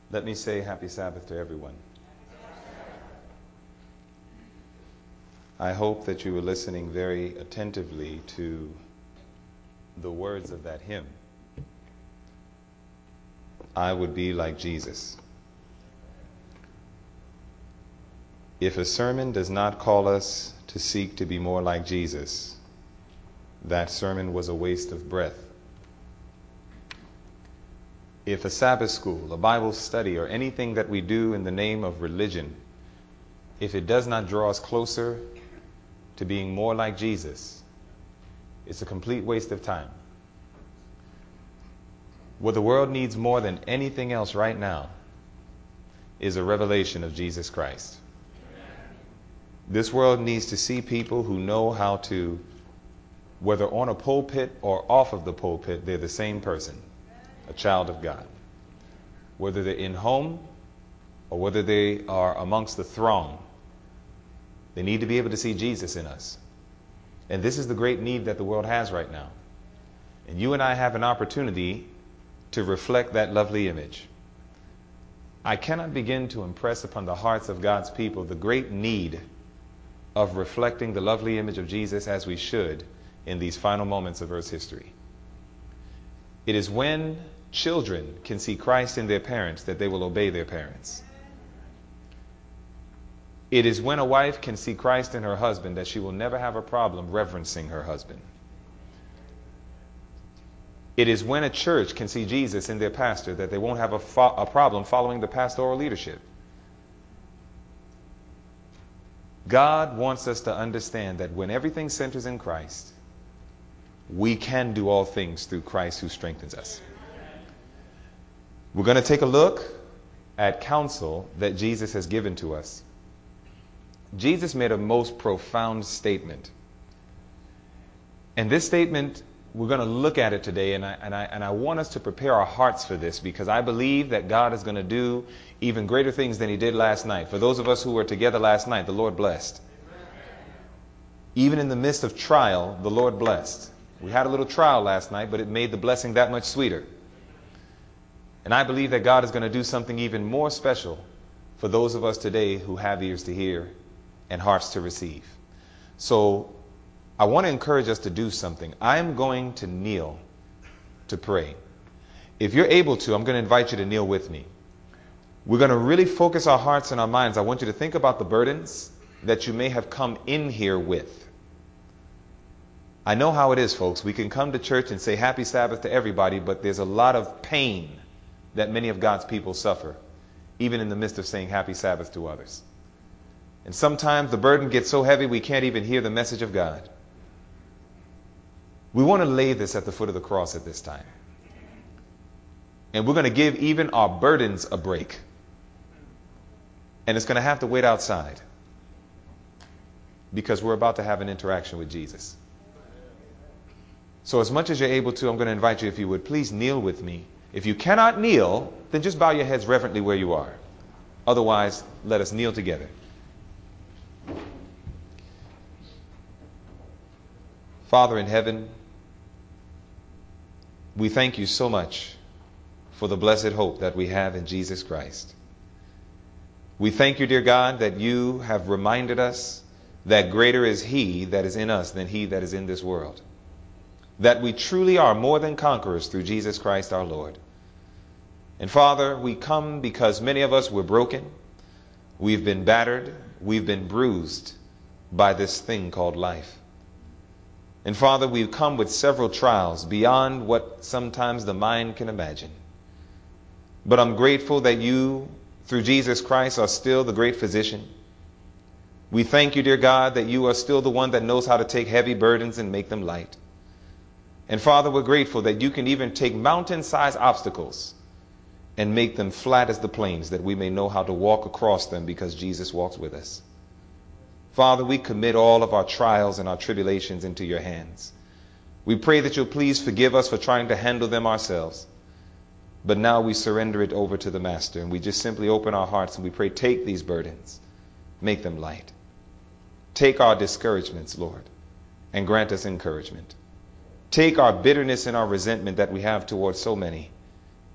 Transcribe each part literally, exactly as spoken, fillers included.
Let me say happy Sabbath to everyone. I hope that you were listening very attentively to the words of that hymn. I would be like Jesus. If a sermon does not call us to seek to be more like Jesus, that sermon was a waste of breath. If a Sabbath school, a Bible study, or anything that we do in the name of religion, if it does not draw us closer to being more like Jesus, it's a complete waste of time. What the world needs more than anything else right now is a revelation of Jesus Christ. This world needs to see people who know how to, whether on a pulpit or off of the pulpit, they're the same person, a child of God. Whether they're in home or whether they are amongst the throng, they need to be able to see Jesus in us. And this is the great need that the world has right now. And you and I have an opportunity to reflect that lovely image. I cannot begin to impress upon the hearts of God's people the great need of reflecting the lovely image of Jesus as we should in these final moments of Earth's history. It is when children can see Christ in their parents that they will obey their parents. It is when a wife can see Christ in her husband that she will never have a problem reverencing her husband. It is when a church can see Jesus in their pastor that they won't have a, fo- a problem following the pastoral leadership. God wants us to understand that when everything centers in Christ, we can do all things through Christ who strengthens us. We're going to take a look at counsel that Jesus has given to us. Jesus made a most profound statement. And this statement, we're going to look at it today, and I, and, I, and I want us to prepare our hearts for this, because I believe that God is going to do even greater things than he did last night. For those of us who were together last night, the Lord blessed. Even in the midst of trial, the Lord blessed. We had a little trial last night, but it made the blessing that much sweeter. And I believe that God is going to do something even more special for those of us today who have ears to hear and hearts to receive. So I want to encourage us to do something. I'm going to kneel to pray. If you're able to, I'm going to invite you to kneel with me. We're going to really focus our hearts and our minds. I want you to think about the burdens that you may have come in here with. I know how it is, folks. We can come to church and say happy Sabbath to everybody, but there's a lot of pain that many of God's people suffer, even in the midst of saying happy Sabbath to others. And sometimes the burden gets so heavy we can't even hear the message of God. We want to lay this at the foot of the cross at this time. And we're going to give even our burdens a break. And it's going to have to wait outside, because we're about to have an interaction with Jesus. So as much as you're able to, I'm going to invite you, if you would, please kneel with me. If you cannot kneel, then just bow your heads reverently where you are. Otherwise, let us kneel together. Father in heaven, we thank you so much for the blessed hope that we have in Jesus Christ. We thank you, dear God, that you have reminded us that greater is he that is in us than he that is in this world. That we truly are more than conquerors through Jesus Christ our Lord. And Father, we come because many of us were broken. We've been battered. We've been bruised by this thing called life. And Father, we've come with several trials beyond what sometimes the mind can imagine. But I'm grateful that you, through Jesus Christ, are still the great physician. We thank you, dear God, that you are still the one that knows how to take heavy burdens and make them light. And Father, we're grateful that you can even take mountain-sized obstacles and make them flat as the plains, that we may know how to walk across them because Jesus walks with us. Father, we commit all of our trials and our tribulations into your hands. We pray that you'll please forgive us for trying to handle them ourselves. But now we surrender it over to the Master, and we just simply open our hearts and we pray, take these burdens, make them light. Take our discouragements, Lord, and grant us encouragement. Take our bitterness and our resentment that we have towards so many,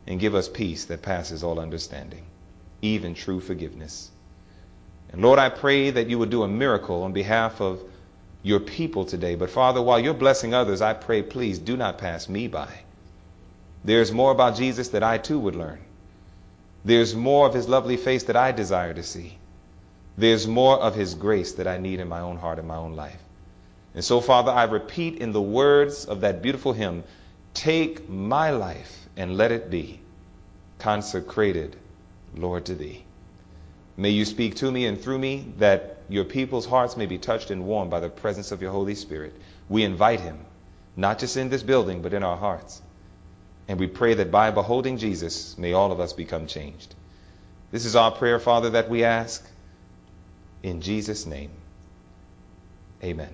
and give us peace that passes all understanding, even true forgiveness. And Lord, I pray that you would do a miracle on behalf of your people today. But Father, while you're blessing others, I pray, please do not pass me by. There's more about Jesus that I too would learn. There's more of his lovely face that I desire to see. There's more of his grace that I need in my own heart and my own life. And so, Father, I repeat in the words of that beautiful hymn, take my life and let it be consecrated, Lord, to thee. May you speak to me and through me, that your people's hearts may be touched and warmed by the presence of your Holy Spirit. We invite him, not just in this building, but in our hearts. And we pray that by beholding Jesus, may all of us become changed. This is our prayer, Father, that we ask in Jesus' name. Amen.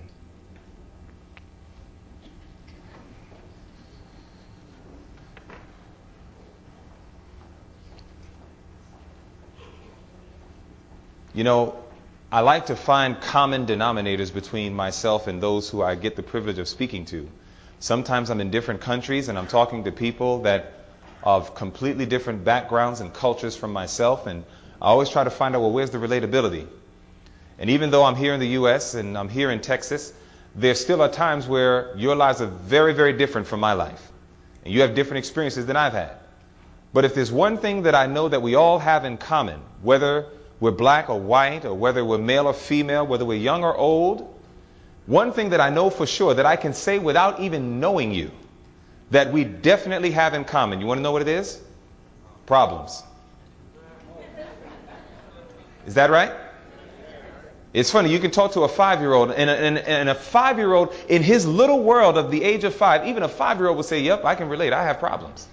You know, I like to find common denominators between myself and those who I get the privilege of speaking to. Sometimes I'm in different countries and I'm talking to people that of completely different backgrounds and cultures from myself, and I always try to find out, well, where's the relatability? And even though I'm here in the U S and I'm here in Texas, there still are times where your lives are very, very different from my life. And you have different experiences than I've had. But if there's one thing that I know that we all have in common, whether we're black or white, or whether we're male or female, whether we're young or old, one thing that I know for sure, that I can say without even knowing you, that we definitely have in common. You want to know what it is? Problems. Is that right? It's funny, you can talk to a five-year-old, and a, and, and a five-year-old, in his little world of the age of five, even a five-year-old will say, yep, I can relate, I have problems.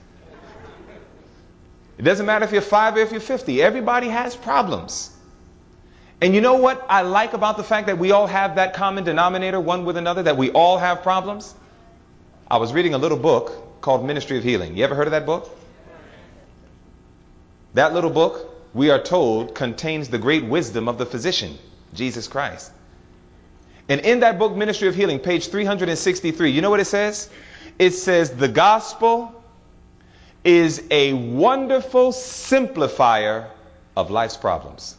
It doesn't matter if you're five or if you're fifty. Everybody has problems. And you know what I like about the fact that we all have that common denominator, one with another, that we all have problems? I was reading a little book called Ministry of Healing. You ever heard of that book? That little book, we are told, contains the great wisdom of the physician, Jesus Christ. And in that book, Ministry of Healing, page three hundred sixty-three, you know what it says? It says, the gospel is a wonderful simplifier of life's problems.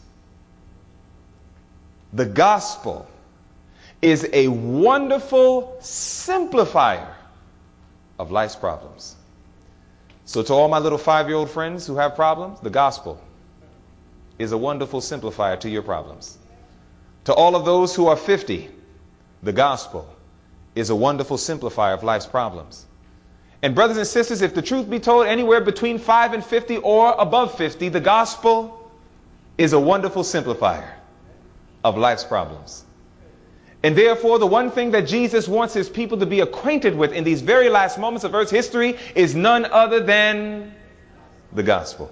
The gospel is a wonderful simplifier of life's problems. So to all my little five-year-old friends who have problems, the gospel is a wonderful simplifier to your problems. To all of those who are fifty, the gospel is a wonderful simplifier of life's problems. And brothers and sisters, if the truth be told, anywhere between five and fifty or above fifty, the gospel is a wonderful simplifier of life's problems. And therefore, the one thing that Jesus wants his people to be acquainted with in these very last moments of Earth's history is none other than the gospel.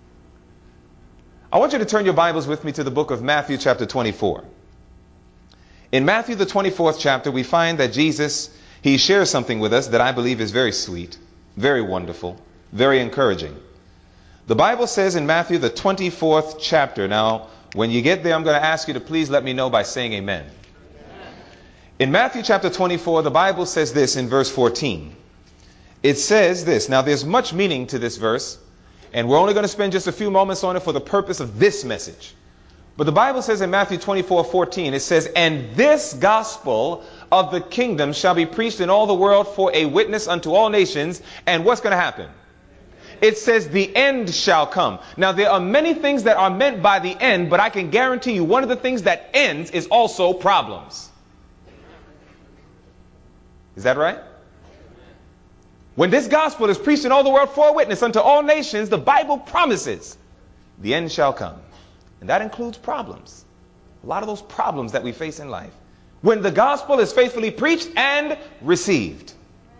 I want you to turn your Bibles with me to the book of Matthew chapter twenty-four. In Matthew the twenty-fourth chapter, we find that Jesus, he shares something with us that I believe is very sweet, very wonderful, very encouraging. The Bible says in Matthew the twenty-fourth chapter, now when you get there, I'm going to ask you to please let me know by saying amen. Amen. In Matthew chapter twenty-four, the Bible says this in verse fourteen. It says this. Now there's much meaning to this verse, and we're only going to spend just a few moments on it for the purpose of this message. But the Bible says in Matthew twenty-four fourteen, it says, and this gospel of the kingdom shall be preached in all the world for a witness unto all nations. And what's going to happen? It says the end shall come. Now there are many things that are meant by the end, but I can guarantee you one of the things that ends is also problems. Is that right? When this gospel is preached in all the world for a witness unto all nations, the Bible promises the end shall come. And that includes problems. A lot of those problems that we face in life. When the gospel is faithfully preached and received,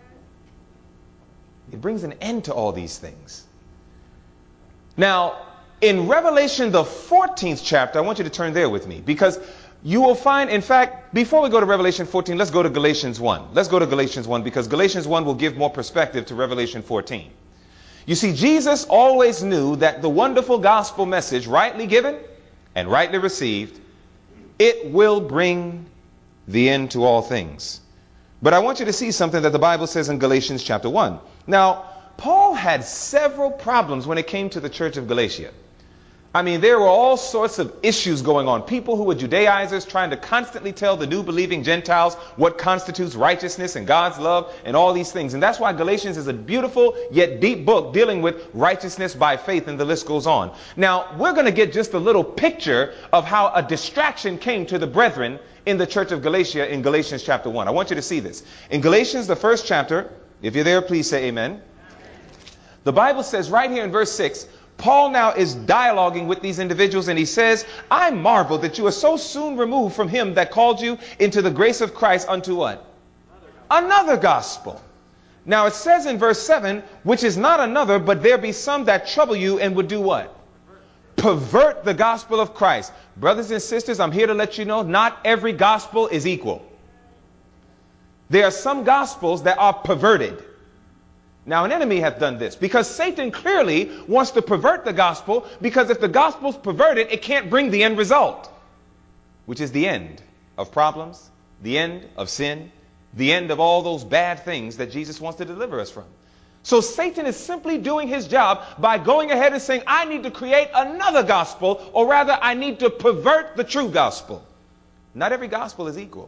it brings an end to all these things. Now, in Revelation, the fourteenth chapter, I want you to turn there with me, because you will find, in fact, before we go to Revelation fourteen, let's go to Galatians one. Let's go to Galatians one, because Galatians one will give more perspective to Revelation fourteen. You see, Jesus always knew that the wonderful gospel message, rightly given and rightly received, it will bring the end to all things. But I want you to see something that the Bible says in Galatians chapter one. Now, Paul had several problems when it came to the church of Galatia. I mean, there were all sorts of issues going on. People who were Judaizers trying to constantly tell the new believing Gentiles what constitutes righteousness and God's love and all these things. And that's why Galatians is a beautiful yet deep book dealing with righteousness by faith, and the list goes on. Now, we're going to get just a little picture of how a distraction came to the brethren in the church of Galatia in Galatians chapter one. I want you to see this. In Galatians, the first chapter, if you're there, please say amen. The Bible says right here in verse six, Paul now is dialoguing with these individuals, and he says, I marvel that you are so soon removed from him that called you into the grace of Christ unto what? Another gospel. Another gospel. Now it says in verse seven, which is not another, but there be some that trouble you and would do what? Pervert the gospel of Christ. Brothers and sisters, I'm here to let you know, not every gospel is equal. There are some gospels that are perverted. Now, an enemy hath done this because Satan clearly wants to pervert the gospel, because if the gospel's perverted, it can't bring the end result, which is the end of problems, the end of sin, the end of all those bad things that Jesus wants to deliver us from. So Satan is simply doing his job by going ahead and saying, I need to create another gospel, or rather, I need to pervert the true gospel. Not every gospel is equal.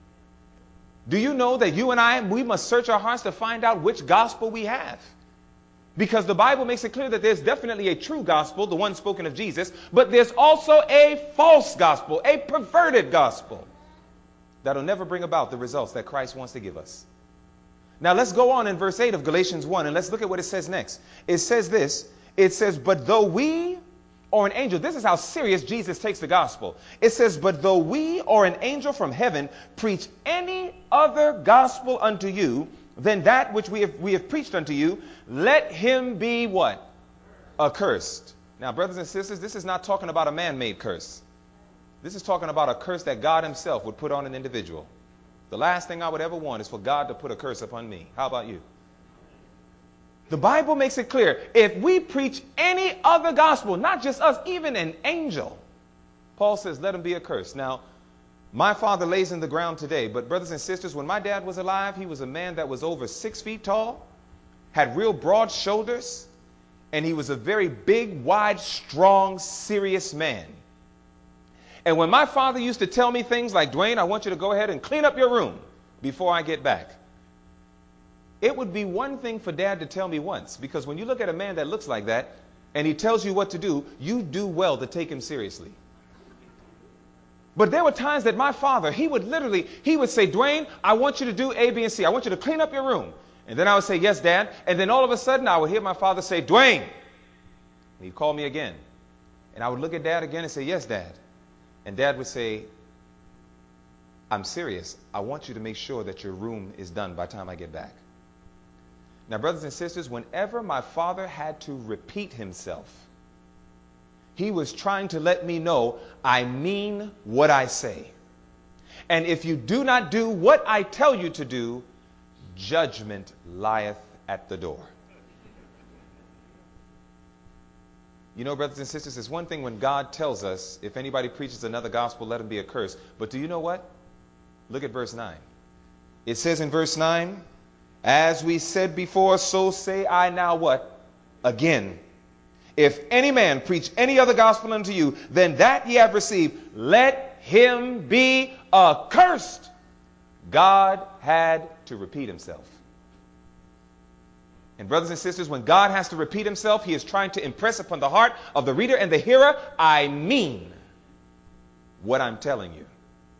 Do you know that you and I, we must search our hearts to find out which gospel we have? Because the Bible makes it clear that there's definitely a true gospel, the one spoken of Jesus, but there's also a false gospel, a perverted gospel that'll never bring about the results that Christ wants to give us. Now let's go on in verse eight of Galatians one, and let's look at what it says next. It says this, it says, but though we or an angel, this is how serious Jesus takes the gospel. It says, but though we or an angel from heaven preach any other gospel unto you than that which we have, we have preached unto you, let him be what? Accursed. Now, brothers and sisters, this is not talking about a man-made curse. This is talking about a curse that God himself would put on an individual. The last thing I would ever want is for God to put a curse upon me. How about you? The Bible makes it clear, if we preach any other gospel, not just us, even an angel, Paul says, let him be accursed. Now, my father lays in the ground today, but brothers and sisters, when my dad was alive, he was a man that was over six feet tall, had real broad shoulders, and he was a very big, wide, strong, serious man. And when my father used to tell me things like, Dwayne, I want you to go ahead and clean up your room before I get back, it would be one thing for Dad to tell me once, because when you look at a man that looks like that and he tells you what to do, you do well to take him seriously. But there were times that my father, he would literally, he would say, Dwayne, I want you to do A, B, and C. I want you to clean up your room. And then I would say, yes, Dad. And then all of a sudden I would hear my father say, Dwayne. And he'd call me again. And I would look at Dad again and say, yes, Dad. And Dad would say, I'm serious. I want you to make sure that your room is done by the time I get back. Now, brothers and sisters, whenever my father had to repeat himself, he was trying to let me know I mean what I say. And if you do not do what I tell you to do, judgment lieth at the door. You know, brothers and sisters, it's one thing when God tells us, if anybody preaches another gospel, let him be accursed. But do you know what? Look at verse nine. It says in verse nine, as we said before, so say I now what? Again. If any man preach any other gospel unto you than that ye have received, let him be accursed. God had to repeat himself. And brothers and sisters, when God has to repeat himself, he is trying to impress upon the heart of the reader and the hearer, I mean what I'm telling you.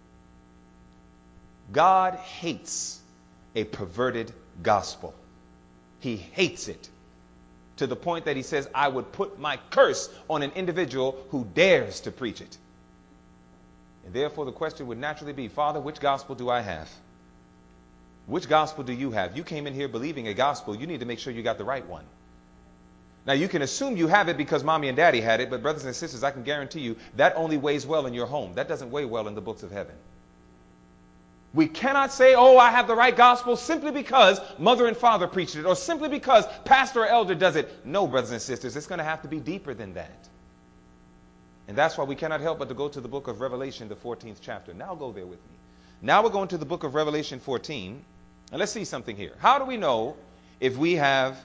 God hates a perverted gospel. He hates it to the point that he says, I would put my curse on an individual who dares to preach it. And therefore the question would naturally be, Father, which gospel do I have? Which gospel do you have? You came in here believing a gospel. You need to make sure you got the right one. Now, you can assume you have it because mommy and daddy had it, but brothers and sisters, I can guarantee you that only weighs well in your home. That doesn't weigh well in the books of heaven. We cannot say, oh, I have the right gospel simply because mother and father preached it, or simply because pastor or elder does it. No, brothers and sisters, it's going to have to be deeper than that. And that's why we cannot help but to go to the book of Revelation, the fourteenth chapter. Now go there with me. Now we're going to the book of Revelation fourteen. And let's see something here. How do we know if we have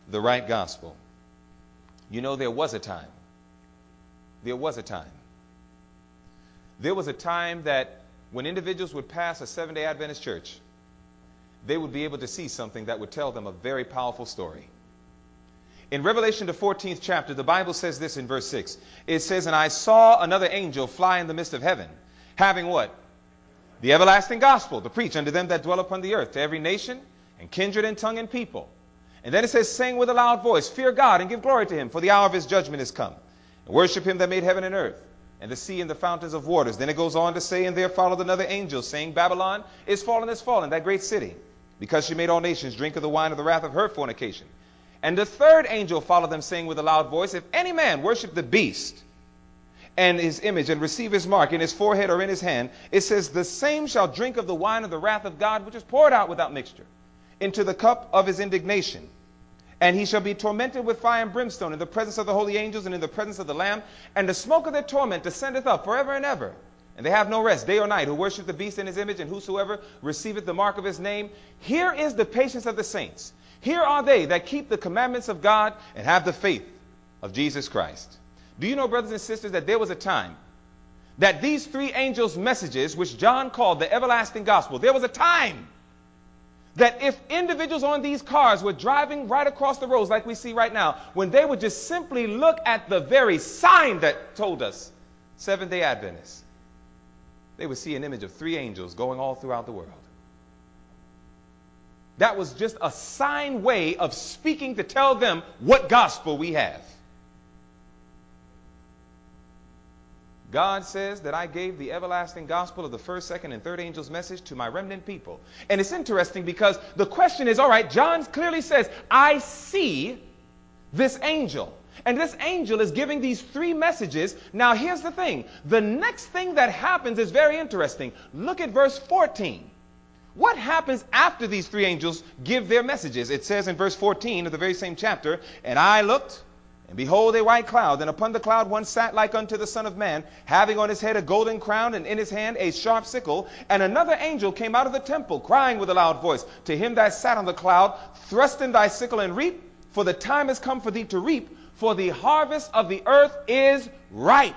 the right gospel. You know, there was a time. There was a time. There was a time that when individuals would pass a Seventh-day Adventist church, they would be able to see something that would tell them a very powerful story. In Revelation, the fourteenth chapter, the Bible says this in verse six. It says, "And I saw another angel fly in the midst of heaven, having" what? "The everlasting gospel to preach unto them that dwell upon the earth, to every nation and kindred and tongue and people." And then it says, "Saying with a loud voice, Fear God and give glory to him, for the hour of his judgment is come. And worship him that made heaven and earth, and the sea and the fountains of waters." Then it goes on to say, "And there followed another angel, saying, Babylon is fallen, is fallen, that great city, because she made all nations drink of the wine of the wrath of her fornication. And the third angel followed them, saying with a loud voice, If any man worship the beast and his image, and receive his mark in his forehead or in his hand," it says, "the same shall drink of the wine of the wrath of God, which is poured out without mixture, into the cup of his indignation. And he shall be tormented with fire and brimstone in the presence of the holy angels and in the presence of the Lamb. And the smoke of their torment descendeth up forever and ever. And they have no rest day or night, who worship the beast in his image, and whosoever receiveth the mark of his name. Here is the patience of the saints. Here are they that keep the commandments of God and have the faith of Jesus Christ." Do you know, brothers and sisters, that there was a time that these three angels' messages, which John called the everlasting gospel, there was a time that if individuals on these cars were driving right across the roads like we see right now, when they would just simply look at the very sign that told us Seventh-day Adventists, they would see an image of three angels going all throughout the world. That was just a sign way of speaking to tell them what gospel we have. God says that I gave the everlasting gospel of the first, second, and third angel's message to my remnant people. And it's interesting because the question is, all right, John clearly says, I see this angel. And this angel is giving these three messages. Now, here's the thing. The next thing that happens is very interesting. Look at verse fourteen. What happens after these three angels give their messages? It says in verse fourteen of the very same chapter, "And I looked, and behold a white cloud, and upon the cloud one sat like unto the Son of Man, having on his head a golden crown, and in his hand a sharp sickle. And another angel came out of the temple, crying with a loud voice to him that sat on the cloud, Thrust in thy sickle and reap, for the time is come for thee to reap, for the harvest of the earth is ripe."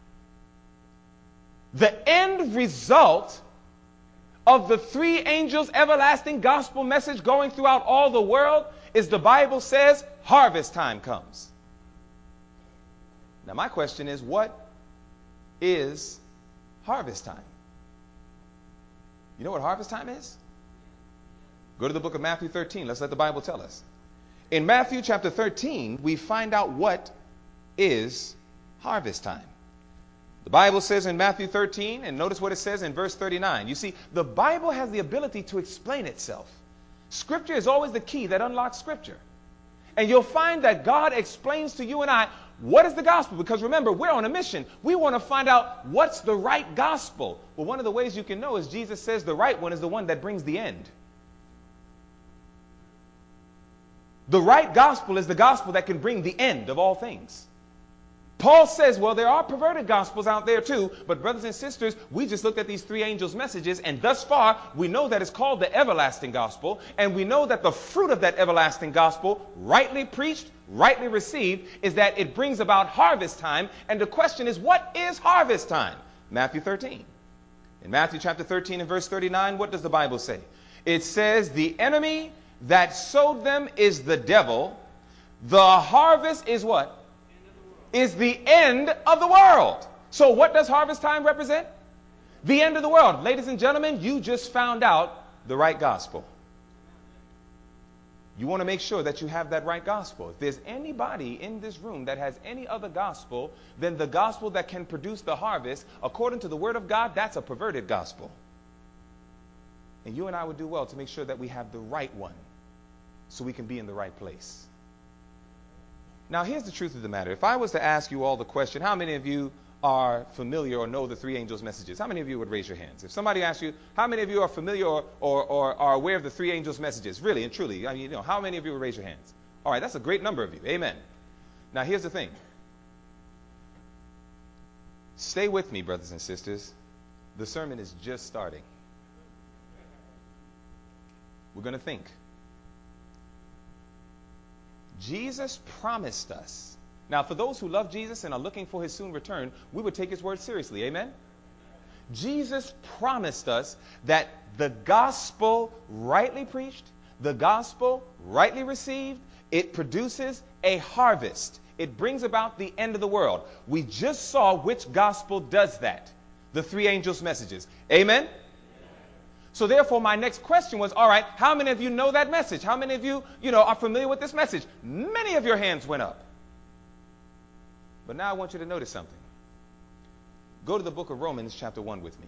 The end result of the three angels' everlasting gospel message going throughout all the world is, the Bible says, harvest time comes. Now, my question is, what is harvest time? You know what harvest time is? Go to the book of Matthew thirteen. Let's let the Bible tell us. In Matthew chapter thirteen, we find out what is harvest time. The Bible says in Matthew thirteen, and notice what it says in verse thirty-nine. You see, the Bible has the ability to explain itself. Scripture is always the key that unlocks Scripture. And you'll find that God explains to you and I what is the gospel. Because remember, we're on a mission. We want to find out what's the right gospel. Well, one of the ways you can know is Jesus says the right one is the one that brings the end. The right gospel is the gospel that can bring the end of all things. Paul says, well, there are perverted gospels out there too, but brothers and sisters, we just looked at these three angels' messages, and thus far, we know that it's called the everlasting gospel, and we know that the fruit of that everlasting gospel, rightly preached, rightly received, is that it brings about harvest time. And the question is, what is harvest time? Matthew thirteen. In Matthew chapter thirteen and verse thirty-nine, what does the Bible say? It says, "The enemy that sowed them is the devil. The harvest is" what? "Is the end of the world." So what does harvest time represent? The end of the world. Ladies and gentlemen, you just found out the right gospel. You want to make sure that you have that right gospel. If there's anybody in this room that has any other gospel than the gospel that can produce the harvest, according to the Word of God, that's a perverted gospel. And you and I would do well to make sure that we have the right one so we can be in the right place. Now, here's the truth of the matter. If I was to ask you all the question, how many of you are familiar or know the three angels' messages? How many of you would raise your hands? If somebody asked you, how many of you are familiar or, or, or are aware of the three angels' messages? Really and truly, I mean, you know, how many of you would raise your hands? All right, that's a great number of you. Amen. Now, here's the thing. Stay with me, brothers and sisters. The sermon is just starting. We're going to think. Jesus promised us. Now, for those who love Jesus and are looking for his soon return, we would take his word seriously. Amen? Jesus promised us that the gospel rightly preached, the gospel rightly received, it produces a harvest. It brings about the end of the world. We just saw which gospel does that. The three angels' messages. Amen? So therefore, my next question was, all right, how many of you know that message? How many of you, you know, are familiar with this message? Many of your hands went up. But now I want you to notice something. Go to the book of Romans chapter one with me.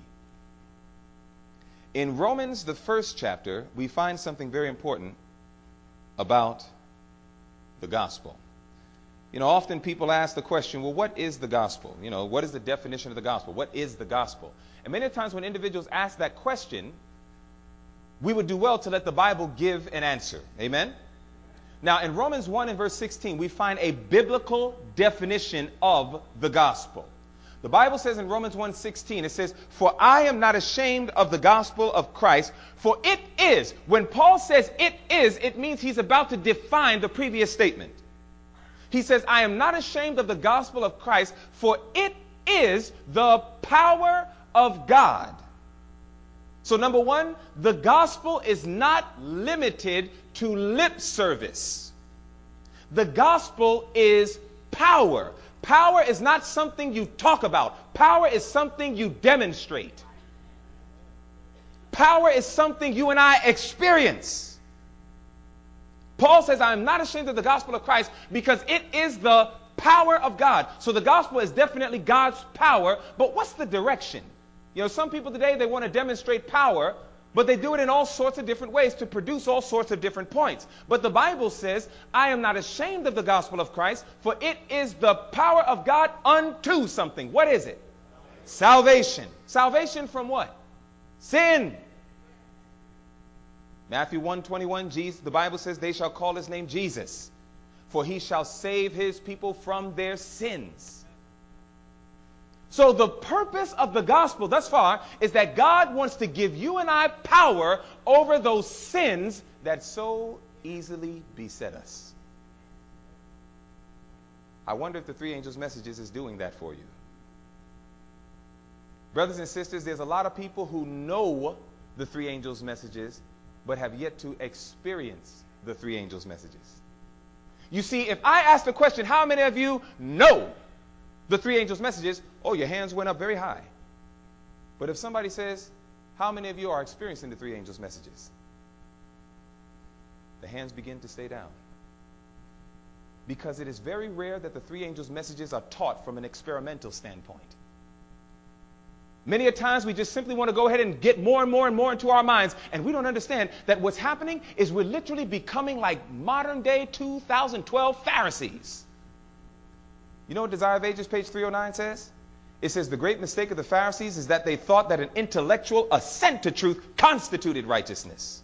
In Romans, the first chapter, we find something very important about the gospel. You know, often people ask the question, well, what is the gospel? You know, what is the definition of the gospel? What is the gospel? And many times when individuals ask that question, we would do well to let the Bible give an answer. Amen? Now, in Romans one and verse sixteen, we find a biblical definition of the gospel. The Bible says in Romans one sixteen, it says, for I am not ashamed of the gospel of Christ, for it is. When Paul says it is, it means he's about to define the previous statement. He says, I am not ashamed of the gospel of Christ, for it is the power of God. So number one, the gospel is not limited to lip service. The gospel is power. Power is not something you talk about. Power is something you demonstrate. Power is something you and I experience. Paul says, I am not ashamed of the gospel of Christ because it is the power of God. So the gospel is definitely God's power, but what's the direction? You know, some people today, they want to demonstrate power, but they do it in all sorts of different ways to produce all sorts of different points. But the Bible says, I am not ashamed of the gospel of Christ, for it is the power of God unto something. What is it? Salvation. Salvation from what? Sin. Matthew one twenty-one, Jesus, the Bible says, they shall call his name Jesus, for he shall save his people from their sins. So the purpose of the gospel thus far is that God wants to give you and I power over those sins that so easily beset us. I wonder if the three angels' messages is doing that for you. Brothers and sisters, there's a lot of people who know the three angels' messages, but have yet to experience the three angels' messages. You see, if I ask the question, how many of you know the three angels' messages? Oh, your hands went up very high. But if somebody says, how many of you are experiencing the three angels' messages? The hands begin to stay down. Because it is very rare that the three angels' messages are taught from an experimental standpoint. Many a times we just simply want to go ahead and get more and more and more into our minds, and we don't understand that what's happening is we're literally becoming like modern day two thousand twelve Pharisees. You know what Desire of Ages, page three oh nine says? It says the great mistake of the Pharisees is that they thought that an intellectual assent to truth constituted righteousness.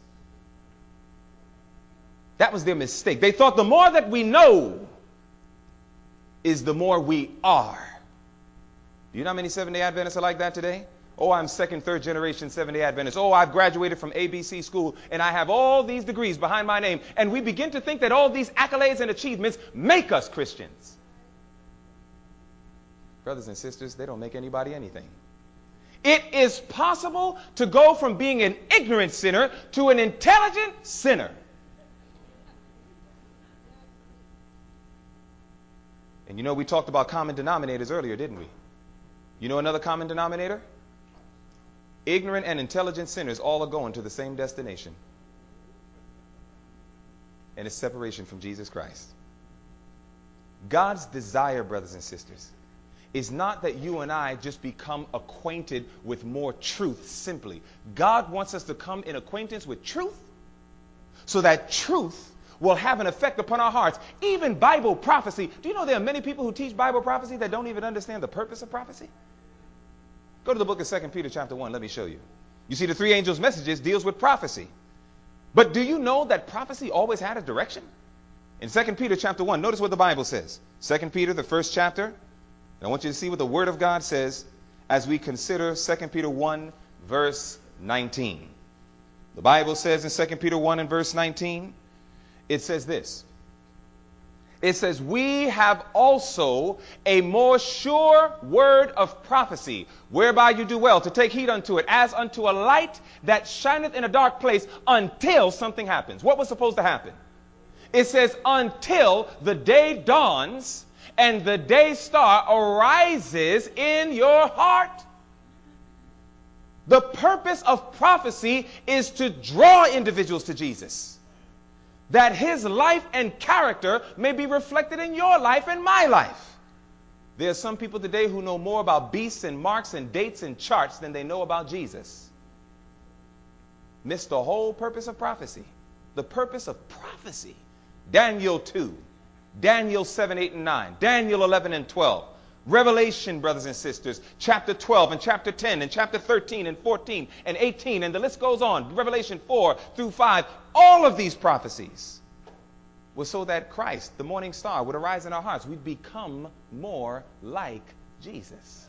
That was their mistake. They thought the more that we know is the more we are. Do you know how many Seventh-day Adventists are like that today? Oh, I'm second, third generation Seventh-day Adventist. Oh, I've graduated from A B C school and I have all these degrees behind my name. And we begin to think that all these accolades and achievements make us Christians. Brothers and sisters, they don't make anybody anything. It is possible to go from being an ignorant sinner to an intelligent sinner. And you know, we talked about common denominators earlier, didn't we? You know another common denominator? Ignorant and intelligent sinners all are going to the same destination. And it's separation from Jesus Christ. God's desire, brothers and sisters, is not that you and I just become acquainted with more truth simply. God wants us to come in acquaintance with truth so that truth will have an effect upon our hearts. Even Bible prophecy. Do you know there are many people who teach Bible prophecy that don't even understand the purpose of prophecy? Go to the book of Second Peter chapter one. Let me show you. You see, the three angels' messages deals with prophecy. But do you know that prophecy always had a direction? In Second Peter chapter one, notice what the Bible says. Second Peter, the first chapter. And I want you to see what the Word of God says as we consider Second Peter one, verse nineteen. The Bible says in Second Peter one and verse nineteen, it says this. It says, we have also a more sure word of prophecy, whereby you do well to take heed unto it, as unto a light that shineth in a dark place until something happens. What was supposed to happen? It says, until the day dawns and the day star arises in your heart. The purpose of prophecy is to draw individuals to Jesus, that his life and character may be reflected in your life and my life. There are some people today who know more about beasts and marks and dates and charts than they know about Jesus. Missed the whole purpose of prophecy. The purpose of prophecy. Daniel two, Daniel seven, eight, and nine, Daniel eleven and twelve, Revelation, brothers and sisters, chapter twelve and chapter ten and chapter thirteen and fourteen and eighteen, and the list goes on. Revelation four through five. All of these prophecies were so that Christ, the morning star, would arise in our hearts. We'd become more like Jesus.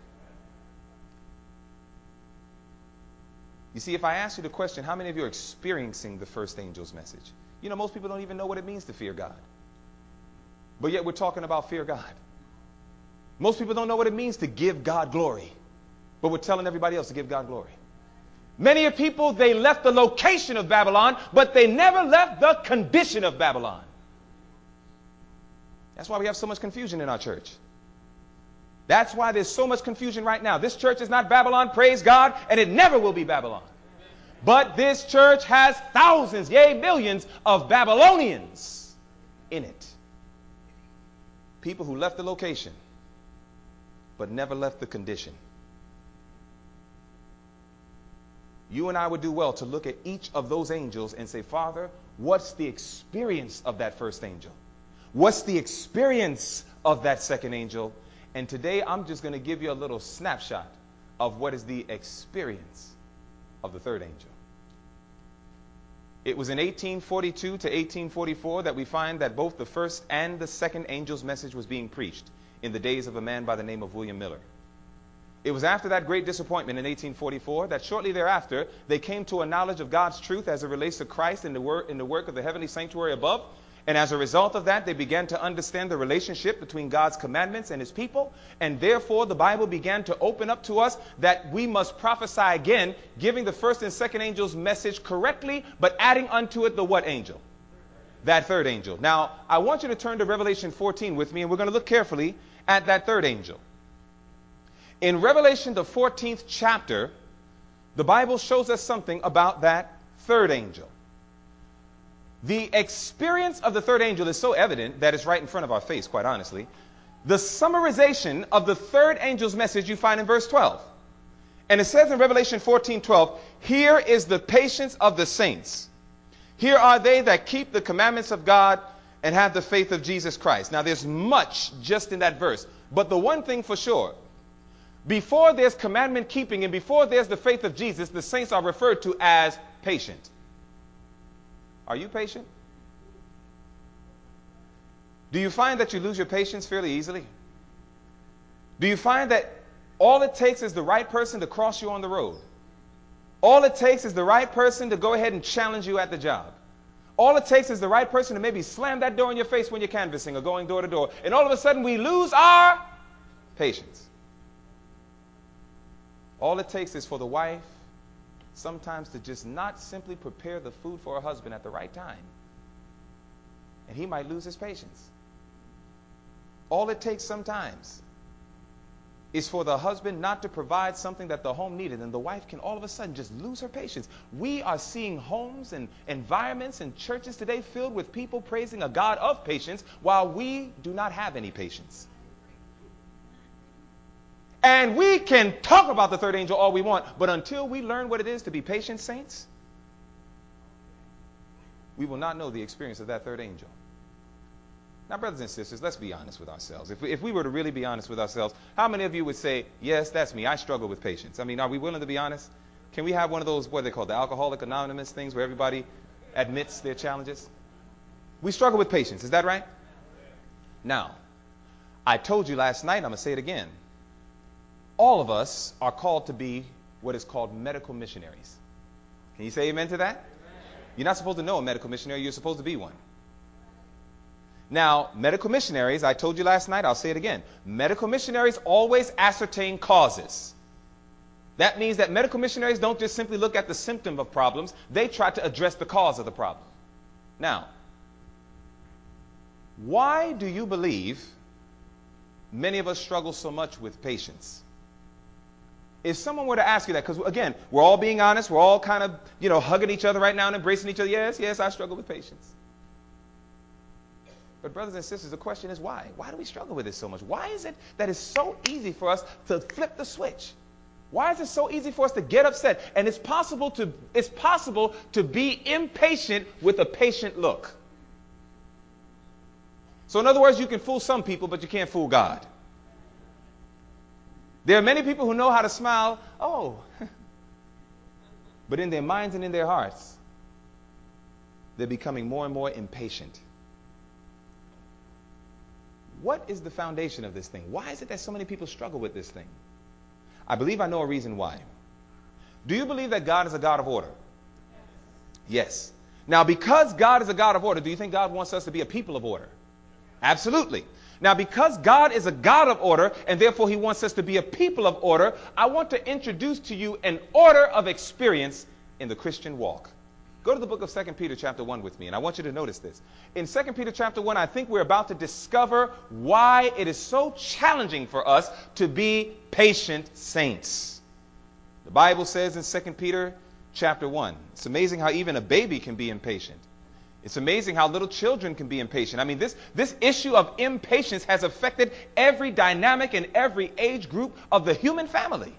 You see, if I ask you the question, how many of you are experiencing the first angel's message? You know, most people don't even know what it means to fear God. But yet we're talking about fear God. Most people don't know what it means to give God glory. But we're telling everybody else to give God glory. Many of people, they left the location of Babylon, but they never left the condition of Babylon. That's why we have so much confusion in our church. That's why there's so much confusion right now. This church is not Babylon, praise God, and it never will be Babylon. But this church has thousands, yea, millions of Babylonians in it. People who left the location, but never left the condition. You and I would do well to look at each of those angels and say, Father, what's the experience of that first angel? What's the experience of that second angel? And today I'm just going to give you a little snapshot of what is the experience of the third angel. It was in eighteen forty-two to eighteen forty-four that we find that both the first and the second angel's message was being preached in the days of a man by the name of William Miller. It was after that great disappointment in eighteen forty-four that shortly thereafter they came to a knowledge of God's truth as it relates to Christ and the work, in the work of the heavenly sanctuary above. And as a result of that, they began to understand the relationship between God's commandments and his people. And therefore, the Bible began to open up to us that we must prophesy again, giving the first and second angel's message correctly, but adding unto it the what angel? That third angel. Now, I want you to turn to Revelation fourteen with me, and we're going to look carefully at that third angel. In Revelation, the fourteenth chapter, the Bible shows us something about that third angel. The experience of the third angel is so evident that it's right in front of our face, quite honestly. The summarization of the third angel's message you find in verse twelve. And it says in Revelation fourteen twelve, here is the patience of the saints. Here are they that keep the commandments of God and have the faith of Jesus Christ. Now, there's much just in that verse. But the one thing for sure, before there's commandment keeping and before there's the faith of Jesus, the saints are referred to as patient. Are you patient? Do you find that you lose your patience fairly easily? Do you find that all it takes is the right person to cross you on the road? All it takes is the right person to go ahead and challenge you at the job. All it takes is the right person to maybe slam that door in your face when you're canvassing or going door to door. And all of a sudden we lose our patience. All it takes is for the wife sometimes to just not simply prepare the food for her husband at the right time. And he might lose his patience. All it takes sometimes is for the husband not to provide something that the home needed, and the wife can all of a sudden just lose her patience. We are seeing homes and environments and churches today filled with people praising a God of patience while we do not have any patience. And we can talk about the third angel all we want, but until we learn what it is to be patient, saints, we will not know the experience of that third angel. Now, brothers and sisters, let's be honest with ourselves. If we, if we were to really be honest with ourselves, how many of you would say, yes, that's me, I struggle with patience? I mean, are we willing to be honest? Can we have one of those, what are they called, the Alcoholic Anonymous things where everybody admits their challenges? We struggle with patience, is that right? Now, I told you last night, I'm going to say it again. All of us are called to be what is called medical missionaries. Can you say amen to that? You're not supposed to know a medical missionary. You're supposed to be one. Now, medical missionaries, I told you last night, I'll say it again. Medical missionaries always ascertain causes. That means that medical missionaries don't just simply look at the symptom of problems. They try to address the cause of the problem. Now, why do you believe many of us struggle so much with patience? If someone were to ask you that, because again, we're all being honest, we're all kind of, you know, hugging each other right now and embracing each other. Yes, yes, I struggle with patience. But brothers and sisters, the question is why? Why do we struggle with it so much? Why is it that it's so easy for us to flip the switch? Why is it so easy for us to get upset? And it's possible to it's possible to be impatient with a patient look. So in other words, you can fool some people, but you can't fool God. There are many people who know how to smile, oh, but in their minds and in their hearts, they're becoming more and more impatient. What is the foundation of this thing? Why is it that so many people struggle with this thing? I believe I know a reason why. Do you believe that God is a God of order? Yes. Now, because God is a God of order, do you think God wants us to be a people of order? Absolutely. Now, because God is a God of order, and therefore he wants us to be a people of order, I want to introduce to you an order of experience in the Christian walk. Go to the book of Second Peter chapter one with me, and I want you to notice this. In Second Peter chapter one, I think we're about to discover why it is so challenging for us to be patient saints. The Bible says in Second Peter chapter one, it's amazing how even a baby can be impatient. It's amazing how little children can be impatient. I mean, this, this issue of impatience has affected every dynamic and every age group of the human family.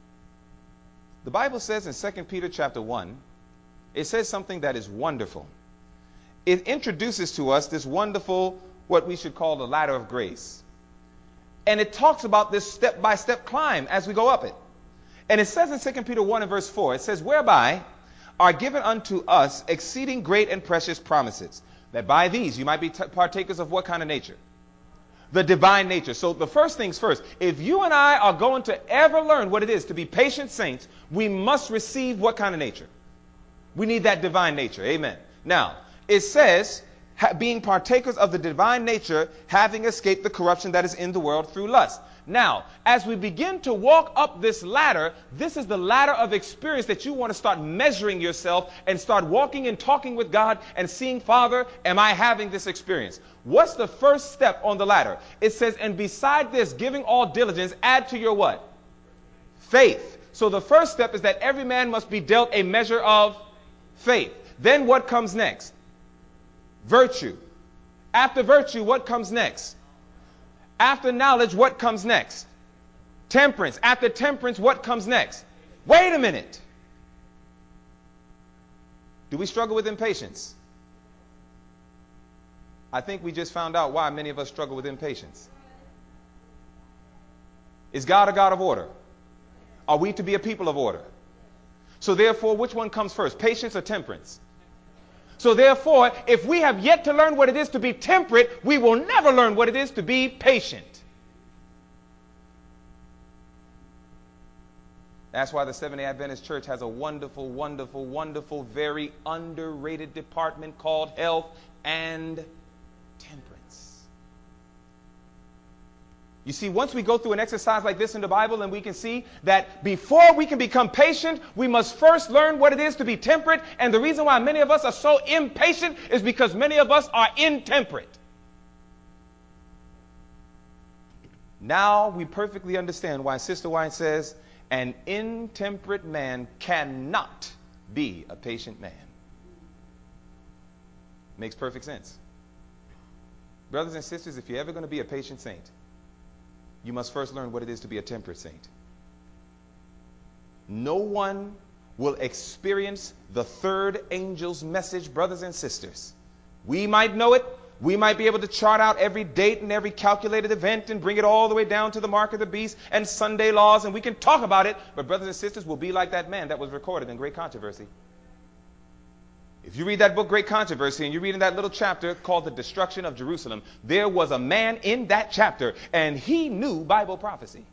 The Bible says in Second Peter chapter one, it says something that is wonderful. It introduces to us this wonderful, what we should call the ladder of grace. And it talks about this step-by-step climb as we go up it. And it says in Second Peter one and verse four, it says, whereby are given unto us exceeding great and precious promises, that by these you might be t- partakers of what kind of nature? The divine nature. So the first things first, if you and I are going to ever learn what it is to be patient saints, we must receive what kind of nature? We need that divine nature. Amen. Now, it says, ha- being partakers of the divine nature, having escaped the corruption that is in the world through lust. Now, as we begin to walk up this ladder, this is the ladder of experience that you want to start measuring yourself and start walking and talking with God and seeing, Father, am I having this experience? What's the first step on the ladder? It says, and beside this, giving all diligence, add to your what? Faith. So the first step is that every man must be dealt a measure of faith. Then what comes next? Virtue. After virtue, what comes next? After knowledge, what comes next? Temperance. After temperance, what comes next? Wait a minute. Do we struggle with impatience? I think we just found out why many of us struggle with impatience. Is God a God of order? Are we to be a people of order? So therefore, which one comes first, patience or temperance? So therefore, if we have yet to learn what it is to be temperate, we will never learn what it is to be patient. That's why the Seventh-day Adventist Church has a wonderful, wonderful, wonderful, very underrated department called health and temperance. You see, once we go through an exercise like this in the Bible, and we can see that before we can become patient, we must first learn what it is to be temperate. And the reason why many of us are so impatient is because many of us are intemperate. Now we perfectly understand why Sister White says, an intemperate man cannot be a patient man. Makes perfect sense. Brothers and sisters, if you're ever going to be a patient saint, you must first learn what it is to be a temperate saint. No one will experience the third angel's message, brothers and sisters. We might know it. We might be able to chart out every date and every calculated event and bring it all the way down to the mark of the beast and Sunday laws, and we can talk about it. But brothers and sisters, we'll be like that man that was recorded in Great Controversy. If you read that book, Great Controversy, and you read in that little chapter called The Destruction of Jerusalem, there was a man in that chapter, and he knew Bible prophecy.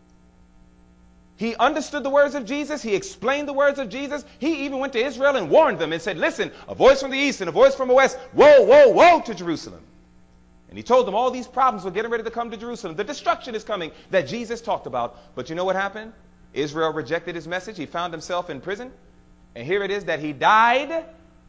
He understood the words of Jesus. He explained the words of Jesus. He even went to Israel and warned them and said, listen, a voice from the east and a voice from the west, woe, woe, woe to Jerusalem. And he told them all these problems were getting ready to come to Jerusalem. The destruction is coming that Jesus talked about. But you know what happened? Israel rejected his message. He found himself in prison. And here it is that he died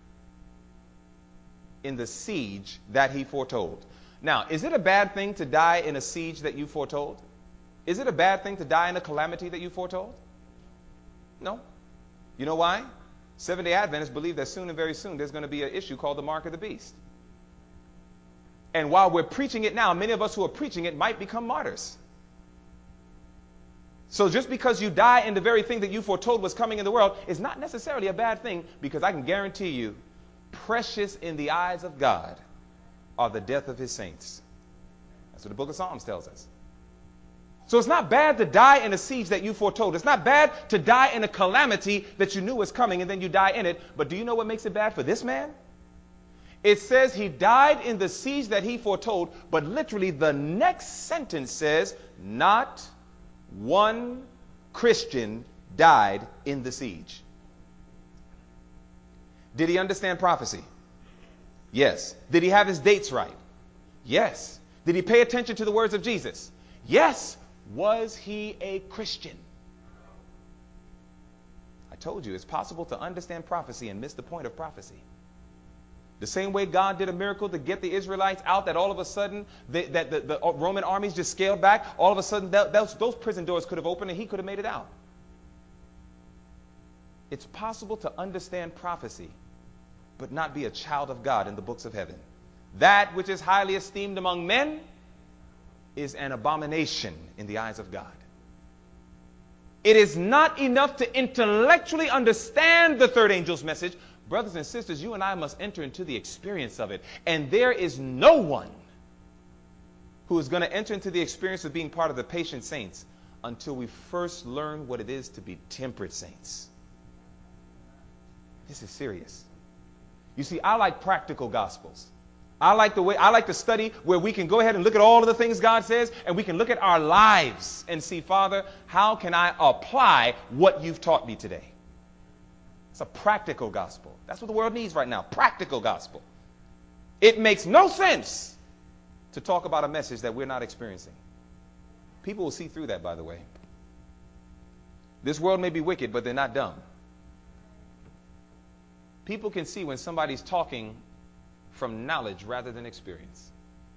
in the siege that he foretold. Now, is it a bad thing to die in a siege that you foretold? Is it a bad thing to die in a calamity that you foretold? No. You know why? Seventh-day Adventists believe that soon and very soon there's going to be an issue called the mark of the beast. And while we're preaching it now, many of us who are preaching it might become martyrs. So just because you die in the very thing that you foretold was coming in the world is not necessarily a bad thing, because I can guarantee you, precious in the eyes of God are the death of his saints. That's what the book of Psalms tells us. So it's not bad to die in a siege that you foretold. It's not bad to die in a calamity that you knew was coming and then you die in it. But do you know what makes it bad for this man? It says he died in the siege that he foretold, but literally the next sentence says, not one Christian died in the siege. Did he understand prophecy? Yes. Did he have his dates right? Yes. Did he pay attention to the words of Jesus? Yes. Was he a Christian? I told you it's possible to understand prophecy and miss the point of prophecy. The same way God did a miracle to get the Israelites out, that all of a sudden they, that the, the Roman armies just scaled back. All of a sudden that, those, those prison doors could have opened and he could have made it out. It's possible to understand prophecy but not be a child of God in the books of heaven. That which is highly esteemed among men is an abomination in the eyes of God. It is not enough to intellectually understand the third angel's message. Brothers and sisters, you and I must enter into the experience of it. And there is no one who is going to enter into the experience of being part of the patient saints until we first learn what it is to be temperate saints. This is serious. You see, I like practical gospels. I like the way I like to study where we can go ahead and look at all of the things God says, and we can look at our lives and see, Father, how can I apply what you've taught me today? It's a practical gospel. That's what the world needs right now. Practical gospel. It makes no sense to talk about a message that we're not experiencing. People will see through that, by the way. This world may be wicked, but they're not dumb. People can see when somebody's talking from knowledge rather than experience.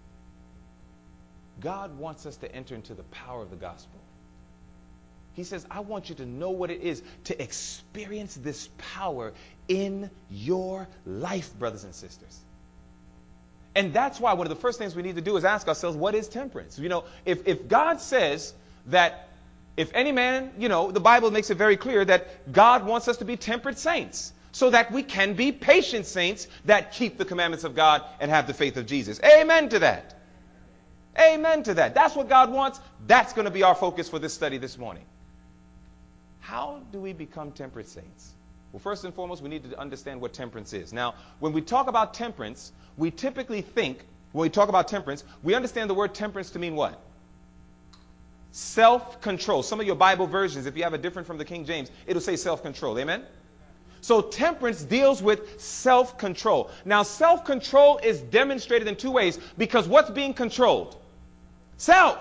God wants us to enter into the power of the gospel. He says, I want you to know what it is to experience this power in your life, brothers and sisters. And that's why one of the first things we need to do is ask ourselves, what is temperance? You know, if, if God says that if any man, you know, the Bible makes it very clear that God wants us to be temperate saints, so that we can be patient saints that keep the commandments of God and have the faith of Jesus. Amen to that. Amen to that. That's what God wants. That's going to be our focus for this study this morning. How do we become temperate saints? Well, first and foremost, we need to understand what temperance is. Now, when we talk about temperance, we typically think, when we talk about temperance, we understand the word temperance to mean what? Self-control. Some of your Bible versions, if you have it different from the King James, it'll say self-control. Amen? So temperance deals with self-control. Now, self-control is demonstrated in two ways, because what's being controlled? Self.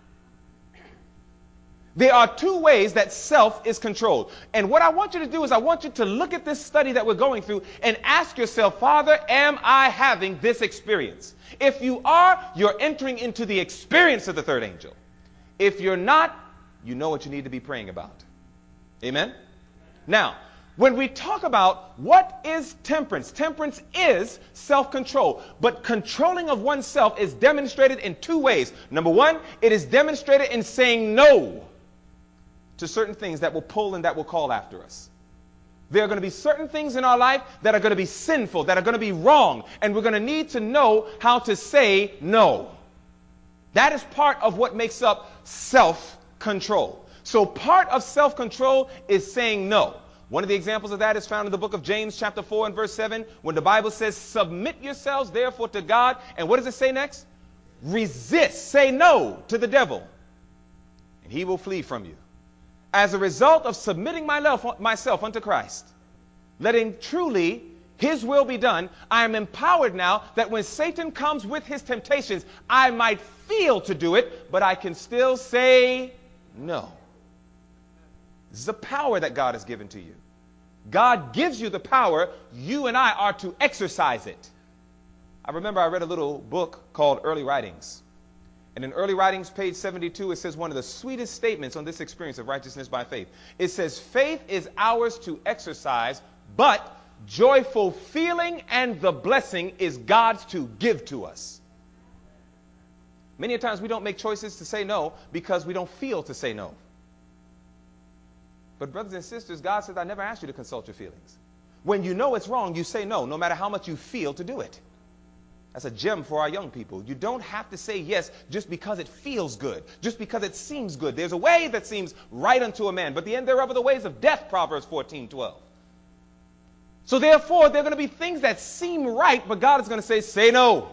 There are two ways that self is controlled. And what I want you to do is I want you to look at this study that we're going through and ask yourself, Father, am I having this experience? If you are, you're entering into the experience of the third angel. If you're not, you know what you need to be praying about. Amen? Now, when we talk about what is temperance, temperance is self-control. But controlling of oneself is demonstrated in two ways. Number one, it is demonstrated in saying no to certain things that will pull and that will call after us. There are going to be certain things in our life that are going to be sinful, that are going to be wrong, and we're going to need to know how to say no. That is part of what makes up self-control. So part of self-control is saying no. One of the examples of that is found in the book of James chapter four and verse seven, when the Bible says, submit yourselves therefore to God. And what does it say next? Resist, say no to the devil, and he will flee from you. As a result of submitting my love, myself unto Christ, letting truly His will be done. I am empowered now that when Satan comes with his temptations, I might feel to do it, but I can still say no. This is a power that God has given to you. God gives you the power. You and I are to exercise it. I remember I read a little book called Early Writings. And in Early Writings, page seventy-two, it says one of the sweetest statements on this experience of righteousness by faith. It says, faith is ours to exercise, but joyful feeling and the blessing is God's to give to us. Many times we don't make choices to say no because we don't feel to say no. But brothers and sisters, God says, I never asked you to consult your feelings. When you know it's wrong, you say no, no matter how much you feel to do it. That's a gem for our young people. You don't have to say yes just because it feels good, just because it seems good. There's a way that seems right unto a man, but the end thereof are the ways of death, Proverbs fourteen twelve. So therefore, there are going to be things that seem right, but God is going to say, say no.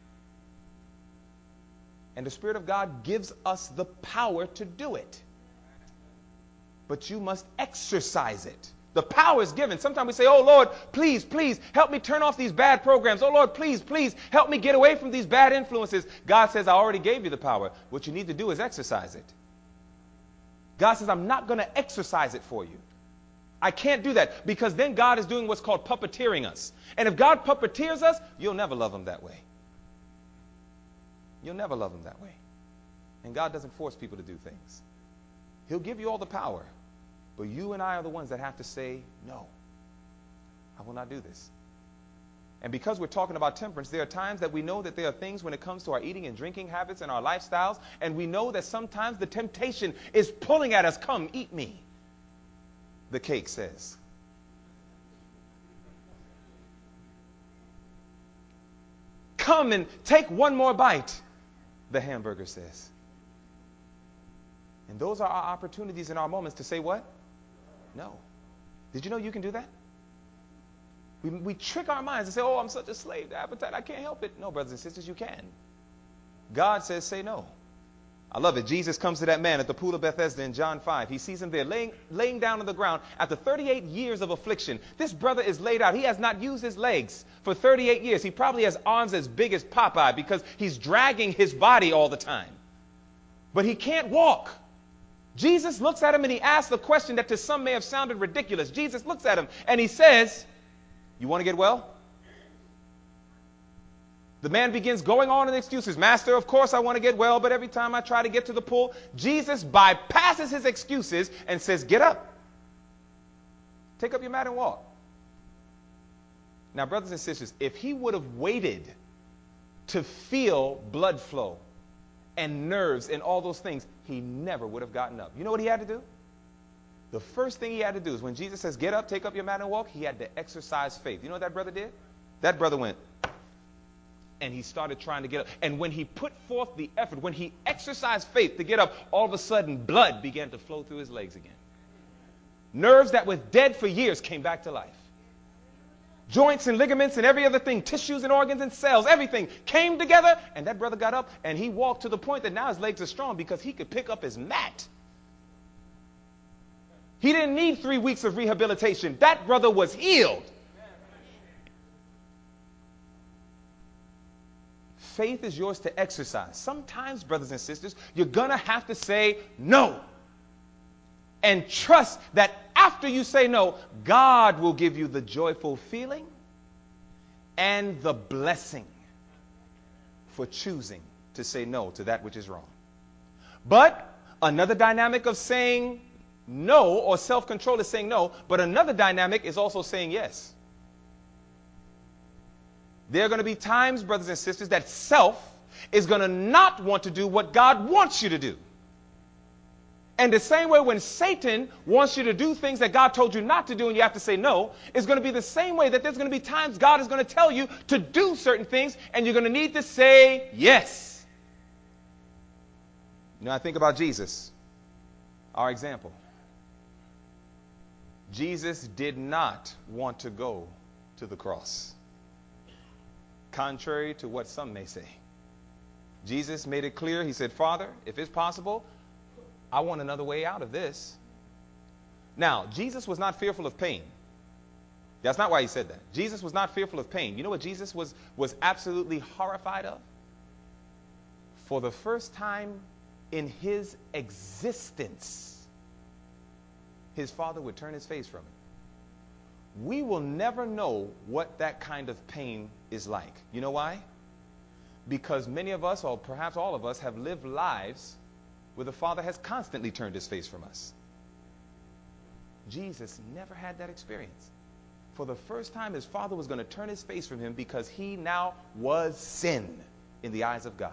And the Spirit of God gives us the power to do it. But you must exercise it. The power is given. Sometimes we say, oh, Lord, please, please help me turn off these bad programs. Oh, Lord, please, please help me get away from these bad influences. God says, I already gave you the power. What you need to do is exercise it. God says, I'm not going to exercise it for you. I can't do that because then God is doing what's called puppeteering us. And if God puppeteers us, you'll never love him that way. You'll never love him that way. And God doesn't force people to do things. He'll give you all the power. But you and I are the ones that have to say, no, I will not do this. And because we're talking about temperance, there are times that we know that there are things when it comes to our eating and drinking habits and our lifestyles, and we know that sometimes the temptation is pulling at us, come, eat me, the cake says. Come and take one more bite, the hamburger says. And those are our opportunities and our moments to say what? No. Did you know you can do that? We, we trick our minds and say, oh, I'm such a slave to appetite, I can't help it. No, brothers and sisters, you can. God says say no. I love it. Jesus comes to that man at the pool of Bethesda in John five. He sees him there laying, laying down on the ground after thirty-eight years of affliction. This brother is laid out. He has not used his legs for thirty-eight years. He probably has arms as big as Popeye because he's dragging his body all the time. But he can't walk. Jesus looks at him and he asks a question that to some may have sounded ridiculous. Jesus looks at him and he says, you want to get well? The man begins going on in excuses. Master, of course I want to get well, but every time I try to get to the pool, Jesus bypasses his excuses and says, get up. Take up your mat and walk. Now, brothers and sisters, if he would have waited to feel blood flow and nerves and all those things, he never would have gotten up. You know what he had to do? The first thing he had to do is when Jesus says, get up, take up your mat and walk, he had to exercise faith. You know what that brother did? That brother went, and he started trying to get up. And when he put forth the effort, when he exercised faith to get up, all of a sudden blood began to flow through his legs again. Nerves that were dead for years came back to life. Joints and ligaments and every other thing, tissues and organs and cells, everything came together, and that brother got up and he walked to the point that now his legs are strong because he could pick up his mat. He didn't need three weeks of rehabilitation. That brother was healed. Faith is yours to exercise. Sometimes, brothers and sisters, you're going to have to say no. And trust that after you say no, God will give you the joyful feeling and the blessing for choosing to say no to that which is wrong. But another dynamic of saying no or self-control is saying no, but another dynamic is also saying yes. There are going to be times, brothers and sisters, that self is going to not want to do what God wants you to do. And the same way when Satan wants you to do things that God told you not to do and you have to say no, it's going to be the same way that there's going to be times God is going to tell you to do certain things and you're going to need to say yes. You know, I think about Jesus, our example. Jesus did not want to go to the cross, contrary to what some may say. Jesus made it clear. He said, Father, if it's possible, I want another way out of this. Now, Jesus was not fearful of pain. That's not why he said that. Jesus was not fearful of pain. You know what Jesus was, was absolutely horrified of? For the first time in his existence, his Father would turn his face from him. We will never know what that kind of pain is like. You know why? Because many of us, or perhaps all of us, have lived lives where the Father has constantly turned his face from us. Jesus never had that experience. For the first time, his Father was going to turn his face from him because he now was sin in the eyes of God.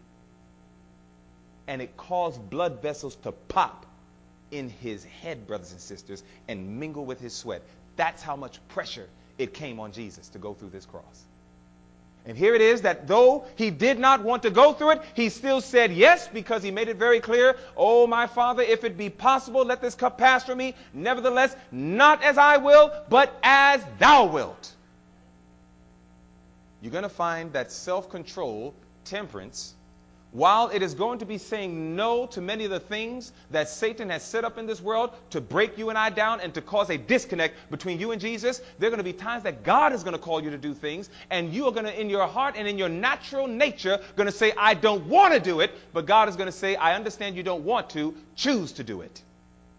And it caused blood vessels to pop in his head, brothers and sisters, and mingle with his sweat. That's how much pressure it came on Jesus to go through this cross. And here it is that though he did not want to go through it, he still said yes, because he made it very clear, "Oh, my Father, if it be possible, let this cup pass from me. Nevertheless, not as I will, but as thou wilt." You're going to find that self-control, temperance, while it is going to be saying no to many of the things that Satan has set up in this world to break you and I down and to cause a disconnect between you and Jesus, there are going to be times that God is going to call you to do things, and you are going to, in your heart and in your natural nature, going to say, "I don't want to do it," but God is going to say, "I understand you don't want to. Choose to do it."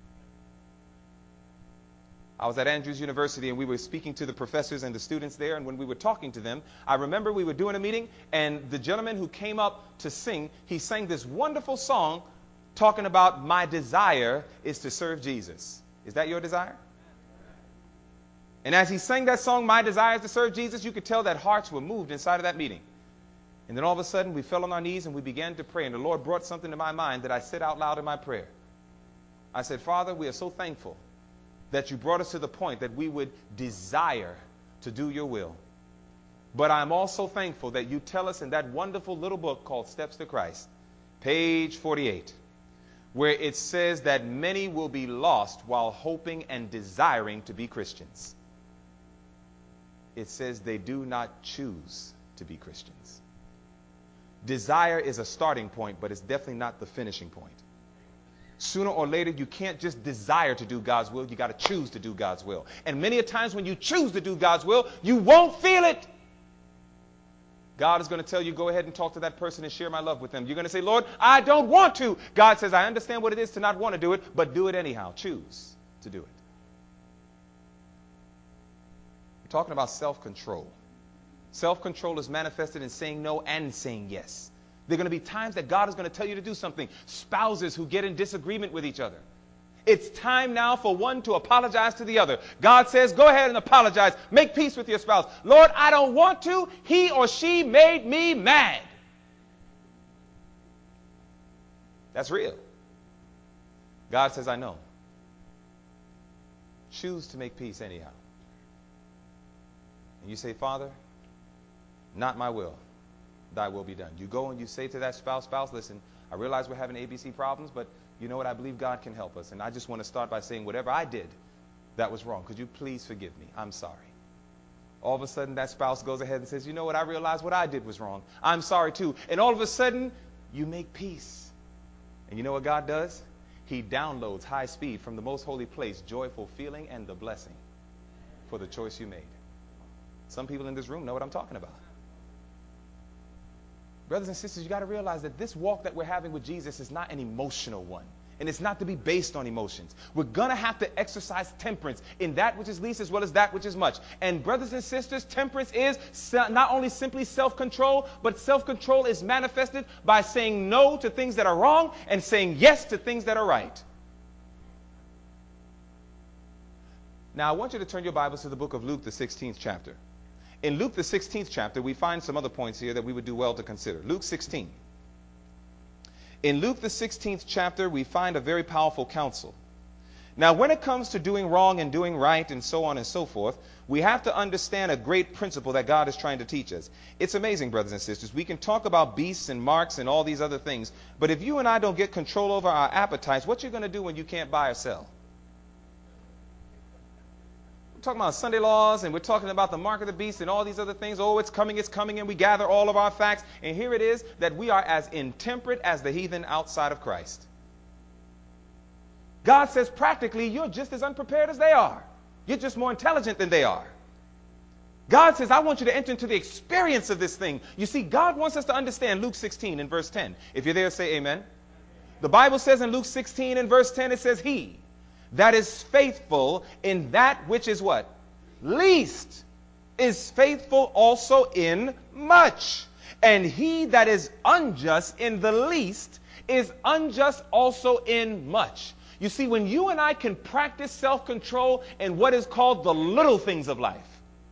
I was at Andrews University, and we were speaking to the professors and the students there, and when we were talking to them, I remember we were doing a meeting, and the gentleman who came up to sing, he sang this wonderful song talking about, "My desire is to serve Jesus." Is that your desire? And as he sang that song, "My desire is to serve Jesus," you could tell that hearts were moved inside of that meeting. And then all of a sudden, we fell on our knees and we began to pray, and the Lord brought something to my mind that I said out loud in my prayer. I said, "Father, we are so thankful that you brought us to the point that we would desire to do your will. But I'm also thankful that you tell us in that wonderful little book called Steps to Christ, page forty-eight, where it says that many will be lost while hoping and desiring to be Christians." It says they do not choose to be Christians. Desire is a starting point, but it's definitely not the finishing point. Sooner or later, you can't just desire to do God's will. You got to choose to do God's will. And many a times when you choose to do God's will, you won't feel it. God is going to tell you, "Go ahead and talk to that person and share my love with them." You're going to say, "Lord, I don't want to." God says, "I understand what it is to not want to do it, but do it anyhow. Choose to do it." We're talking about self-control. Self-control is manifested in saying no and saying yes. There are going to be times that God is going to tell you to do something. Spouses who get in disagreement with each other. It's time now for one to apologize to the other. God says, "Go ahead and apologize. Make peace with your spouse." "Lord, I don't want to. He or she made me mad." That's real. God says, "I know. Choose to make peace anyhow." And you say, "Father, not my will. Thy will be done." You go and you say to that spouse, "Spouse, listen, I realize we're having A B C problems, but you know what? I believe God can help us. And I just want to start by saying whatever I did that was wrong, could you please forgive me? I'm sorry." All of a sudden, that spouse goes ahead and says, "You know what? I realize what I did was wrong. I'm sorry too." And all of a sudden, you make peace. And you know what God does? He downloads high speed from the most holy place, joyful feeling and the blessing for the choice you made. Some people in this room know what I'm talking about. Brothers and sisters, you got to realize that this walk that we're having with Jesus is not an emotional one. And it's not to be based on emotions. We're going to have to exercise temperance in that which is least as well as that which is much. And brothers and sisters, temperance is not only simply self-control, but self-control is manifested by saying no to things that are wrong and saying yes to things that are right. Now, I want you to turn your Bibles to the book of Luke, the sixteenth chapter. In Luke, the sixteenth chapter, we find some other points here that we would do well to consider. Luke sixteen. In Luke, the sixteenth chapter, we find a very powerful counsel. Now, when it comes to doing wrong and doing right and so on and so forth, we have to understand a great principle that God is trying to teach us. It's amazing, brothers and sisters. We can talk about beasts and marks and all these other things, but if you and I don't get control over our appetites, what you going to do when you can't buy or sell? Talking about Sunday laws, and we're talking about the mark of the beast and all these other things. Oh, it's coming, it's coming, and we gather all of our facts. And here it is that we are as intemperate as the heathen outside of Christ. God says practically you're just as unprepared as they are. You're just more intelligent than they are. God says, I want you to enter into the experience of this thing. You see, God wants us to understand Luke sixteen and verse ten. If you're there, say amen. The Bible says in Luke sixteen and verse ten, it says, he that is faithful in that which is what? Least is faithful also in much. And he that is unjust in the least is unjust also in much. You see, when you and I can practice self-control in what is called the little things of life,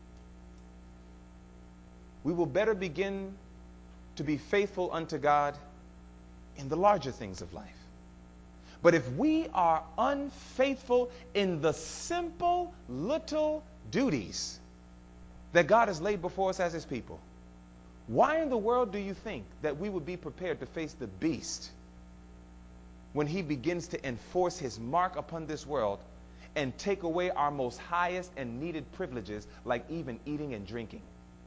we will better begin to be faithful unto God in the larger things of life. But if we are unfaithful in the simple little duties that God has laid before us as his people, why in the world do you think that we would be prepared to face the beast when he begins to enforce his mark upon this world and take away our most highest and needed privileges, like even eating and drinking?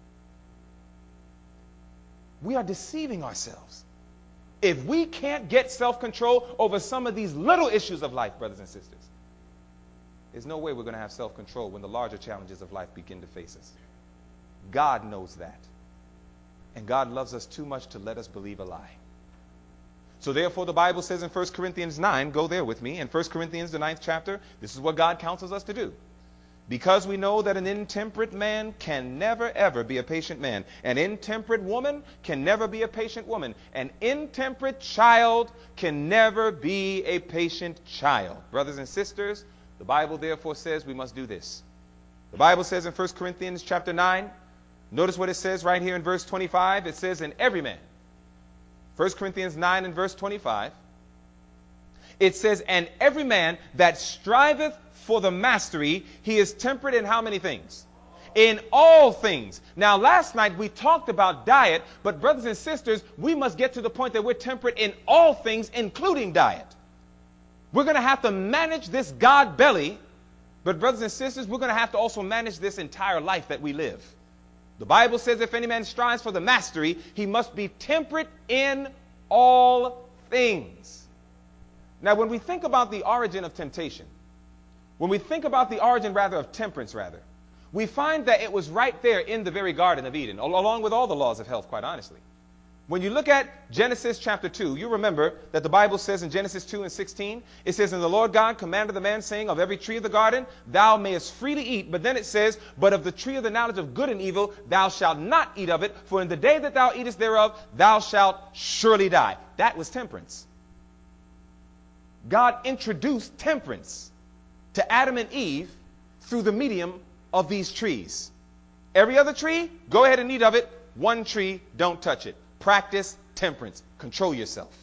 We are deceiving ourselves. If we can't get self-control over some of these little issues of life, brothers and sisters, there's no way we're going to have self-control when the larger challenges of life begin to face us. God knows that. And God loves us too much to let us believe a lie. So therefore, the Bible says in First Corinthians nine, go there with me, in First Corinthians, the ninth chapter, this is what God counsels us to do. Because we know that an intemperate man can never, ever be a patient man. An intemperate woman can never be a patient woman. An intemperate child can never be a patient child. Brothers and sisters, the Bible therefore says we must do this. The Bible says in First Corinthians chapter nine, notice what it says right here in verse twenty-five. It says, in every man. First Corinthians nine and verse twenty-five. It says, and every man that striveth for the mastery, he is temperate in how many things? In all things. Now, last night we talked about diet, but brothers and sisters, we must get to the point that we're temperate in all things, including diet. We're going to have to manage this God belly, but brothers and sisters, we're going to have to also manage this entire life that we live. The Bible says if any man strives for the mastery, he must be temperate in all things. Now, when we think about the origin of temptation, when we think about the origin, rather, of temperance, rather, we find that it was right there in the very Garden of Eden, along with all the laws of health, quite honestly. When you look at Genesis chapter two, you remember that the Bible says in Genesis two and sixteen, it says, and the Lord God commanded the man, saying, of every tree of the garden thou mayest freely eat. But then it says, but of the tree of the knowledge of good and evil thou shalt not eat of it, for in the day that thou eatest thereof thou shalt surely die. That was temperance. God introduced temperance to Adam and Eve through the medium of these trees. Every other tree, go ahead and eat of it. One tree, don't touch it. Practice temperance. Control yourself.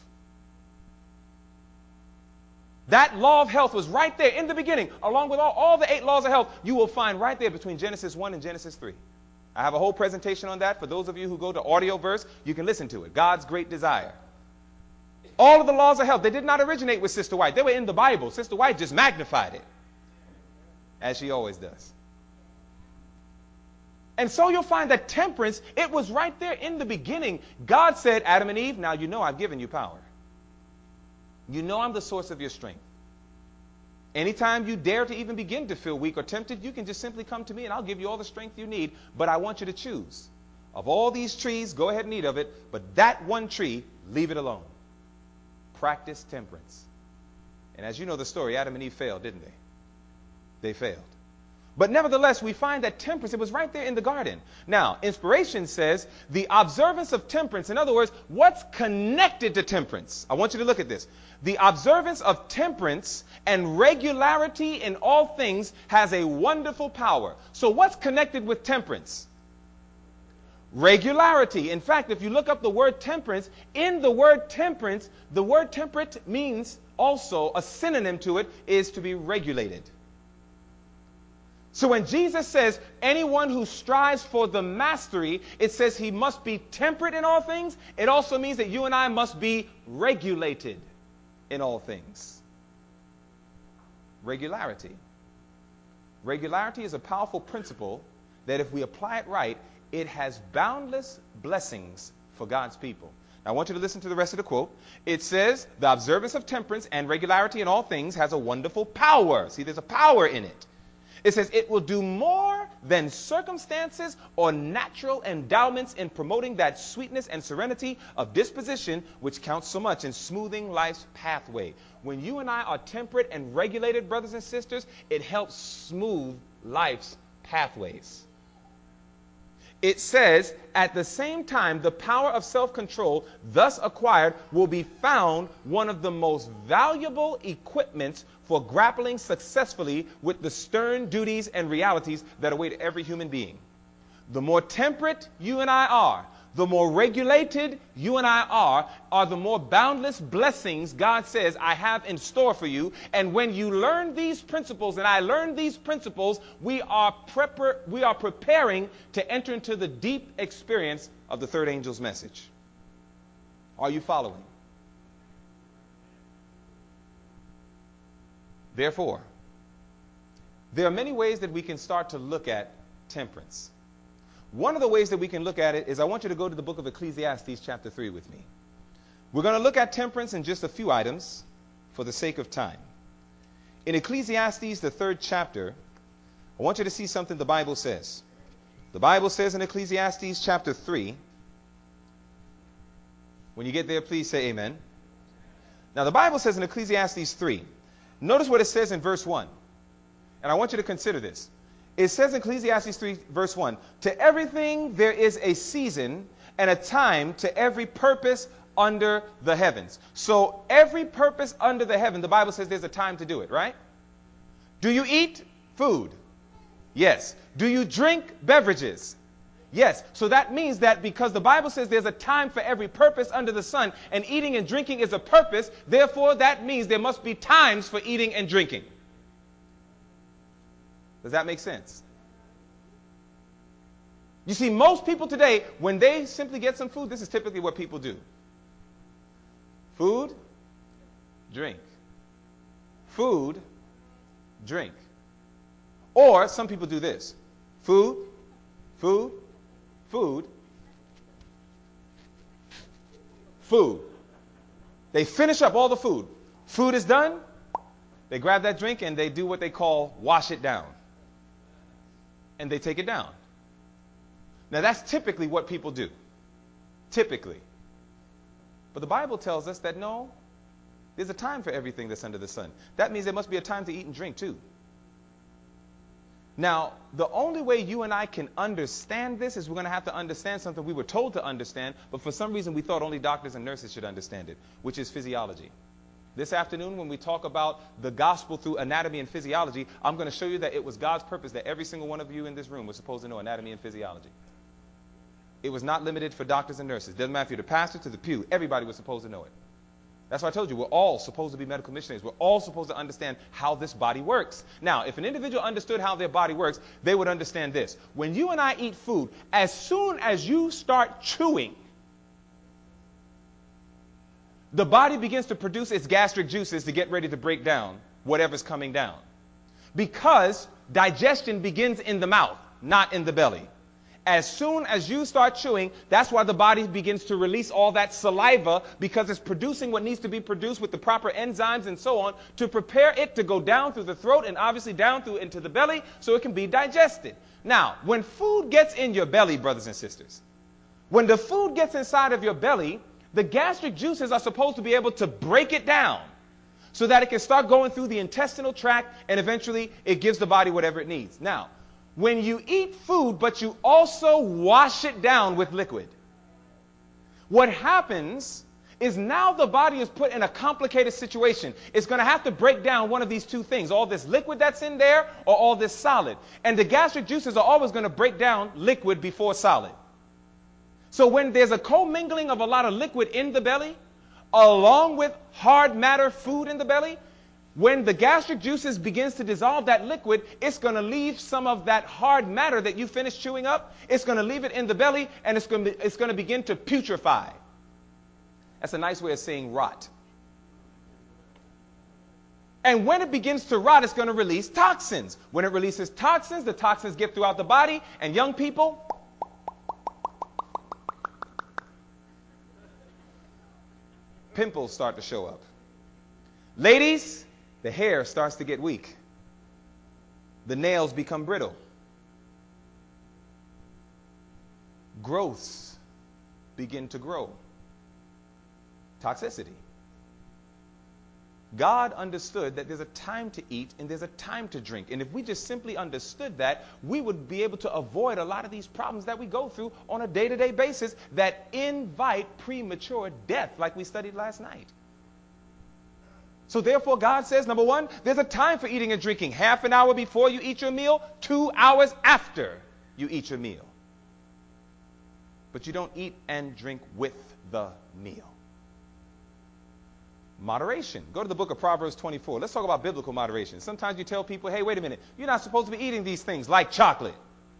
That law of health was right there in the beginning, along with all, all the eight laws of health. You will find right there between Genesis one and Genesis three. I have a whole presentation on that. For those of you who go to Audioverse, you can listen to it. God's great desire. All of the laws of health, they did not originate with Sister White. They were in the Bible. Sister White just magnified it, as she always does. And so you'll find that temperance, it was right there in the beginning. God said, Adam and Eve, now you know I've given you power. You know I'm the source of your strength. Anytime you dare to even begin to feel weak or tempted, you can just simply come to me and I'll give you all the strength you need. But I want you to choose. Of all these trees, go ahead and eat of it. But that one tree, leave it alone. Practice temperance. And as you know the story, Adam and Eve failed, didn't they? They failed. But nevertheless, we find that temperance, it was right there in the garden. Now, inspiration says the observance of temperance, in other words, what's connected to temperance? I want you to look at this. The observance of temperance and regularity in all things has a wonderful power. So what's connected with temperance? Regularity. In fact, if you look up the word temperance, in the word temperance, the word temperate means also, a synonym to it is to be regulated. So when Jesus says anyone who strives for the mastery, it says he must be temperate in all things. It also means that you and I must be regulated in all things. Regularity. Regularity is a powerful principle that if we apply it right, it has boundless blessings for God's people. Now, I want you to listen to the rest of the quote. It says, the observance of temperance and regularity in all things has a wonderful power. See, there's a power in it. It says, it will do more than circumstances or natural endowments in promoting that sweetness and serenity of disposition which counts so much in smoothing life's pathway. When you and I are temperate and regulated, brothers and sisters, it helps smooth life's pathways. It says, at the same time, the power of self-control thus acquired will be found one of the most valuable equipments for grappling successfully with the stern duties and realities that await every human being. The more temperate you and I are, the more regulated you and I are, are the more boundless blessings God says I have in store for you. And when you learn these principles, and I learn these principles, we are prepar- we are preparing to enter into the deep experience of the third angel's message. Are you following? Therefore, there are many ways that we can start to look at temperance. One of the ways that we can look at it is, I want you to go to the book of Ecclesiastes chapter three with me. We're going to look at temperance in just a few items for the sake of time. In Ecclesiastes, the third chapter, I want you to see something the Bible says. The Bible says in Ecclesiastes chapter three, when you get there, please say amen. Now, the Bible says in Ecclesiastes three, notice what it says in verse one. And I want you to consider this. It says in Ecclesiastes three, verse one, to everything there is a season and a time to every purpose under the heavens. So every purpose under the heaven, the Bible says there's a time to do it, right? Do you eat food? Yes. Do you drink beverages? Yes. So that means that because the Bible says there's a time for every purpose under the sun, and eating and drinking is a purpose, therefore that means there must be times for eating and drinking. Does that make sense? You see, most people today, when they simply get some food, this is typically what people do. Food, drink. Food, drink. Or some people do this. Food, food, food, food. They finish up all the food. Food is done. They grab that drink and they do what they call wash it down. And they take it down. Now, that's typically what people do. Typically. But the Bible tells us that no, there's a time for everything that's under the sun. That means there must be a time to eat and drink too. Now, the only way you and I can understand this is we're going to have to understand something we were told to understand, but for some reason we thought only doctors and nurses should understand it, which is physiology. This afternoon, when we talk about the gospel through anatomy and physiology, I'm going to show you that it was God's purpose that every single one of you in this room was supposed to know anatomy and physiology. It was not limited for doctors and nurses. Doesn't matter if you're the pastor to the pew. Everybody was supposed to know it. That's why I told you, we're all supposed to be medical missionaries. We're all supposed to understand how this body works. Now, if an individual understood how their body works, they would understand this. When you and I eat food, as soon as you start chewing, the body begins to produce its gastric juices to get ready to break down whatever's coming down. Because digestion begins in the mouth, not in the belly. As soon as you start chewing, that's why the body begins to release all that saliva, because it's producing what needs to be produced with the proper enzymes and so on to prepare it to go down through the throat and obviously down through into the belly so it can be digested. Now, when food gets in your belly, brothers and sisters, when the food gets inside of your belly, the gastric juices are supposed to be able to break it down so that it can start going through the intestinal tract and eventually it gives the body whatever it needs. Now, when you eat food, but you also wash it down with liquid, what happens is now the body is put in a complicated situation. It's going to have to break down one of these two things, all this liquid that's in there or all this solid. And the gastric juices are always going to break down liquid before solid. So when there's a commingling of a lot of liquid in the belly, along with hard matter food in the belly, when the gastric juices begins to dissolve that liquid, it's going to leave some of that hard matter that you finished chewing up. It's going to leave it in the belly, and it's going to, it's going to begin to putrefy. That's a nice way of saying rot. And when it begins to rot, it's going to release toxins. When it releases toxins, the toxins get throughout the body, and young people, pimples start to show up. Ladies, the hair starts to get weak. The nails become brittle. growths begin to grow. Toxicity. God understood that there's a time to eat and there's a time to drink. And if we just simply understood that, we would be able to avoid a lot of these problems that we go through on a day-to-day basis that invite premature death, like we studied last night. So therefore, God says, number one, there's a time for eating and drinking. Half an hour before you eat your meal, two hours after you eat your meal. But you don't eat and drink with the meal. Moderation. Go to the book of Proverbs twenty-four. Let's talk about biblical moderation. Sometimes you tell people, hey, wait a minute, you're not supposed to be eating these things like chocolate.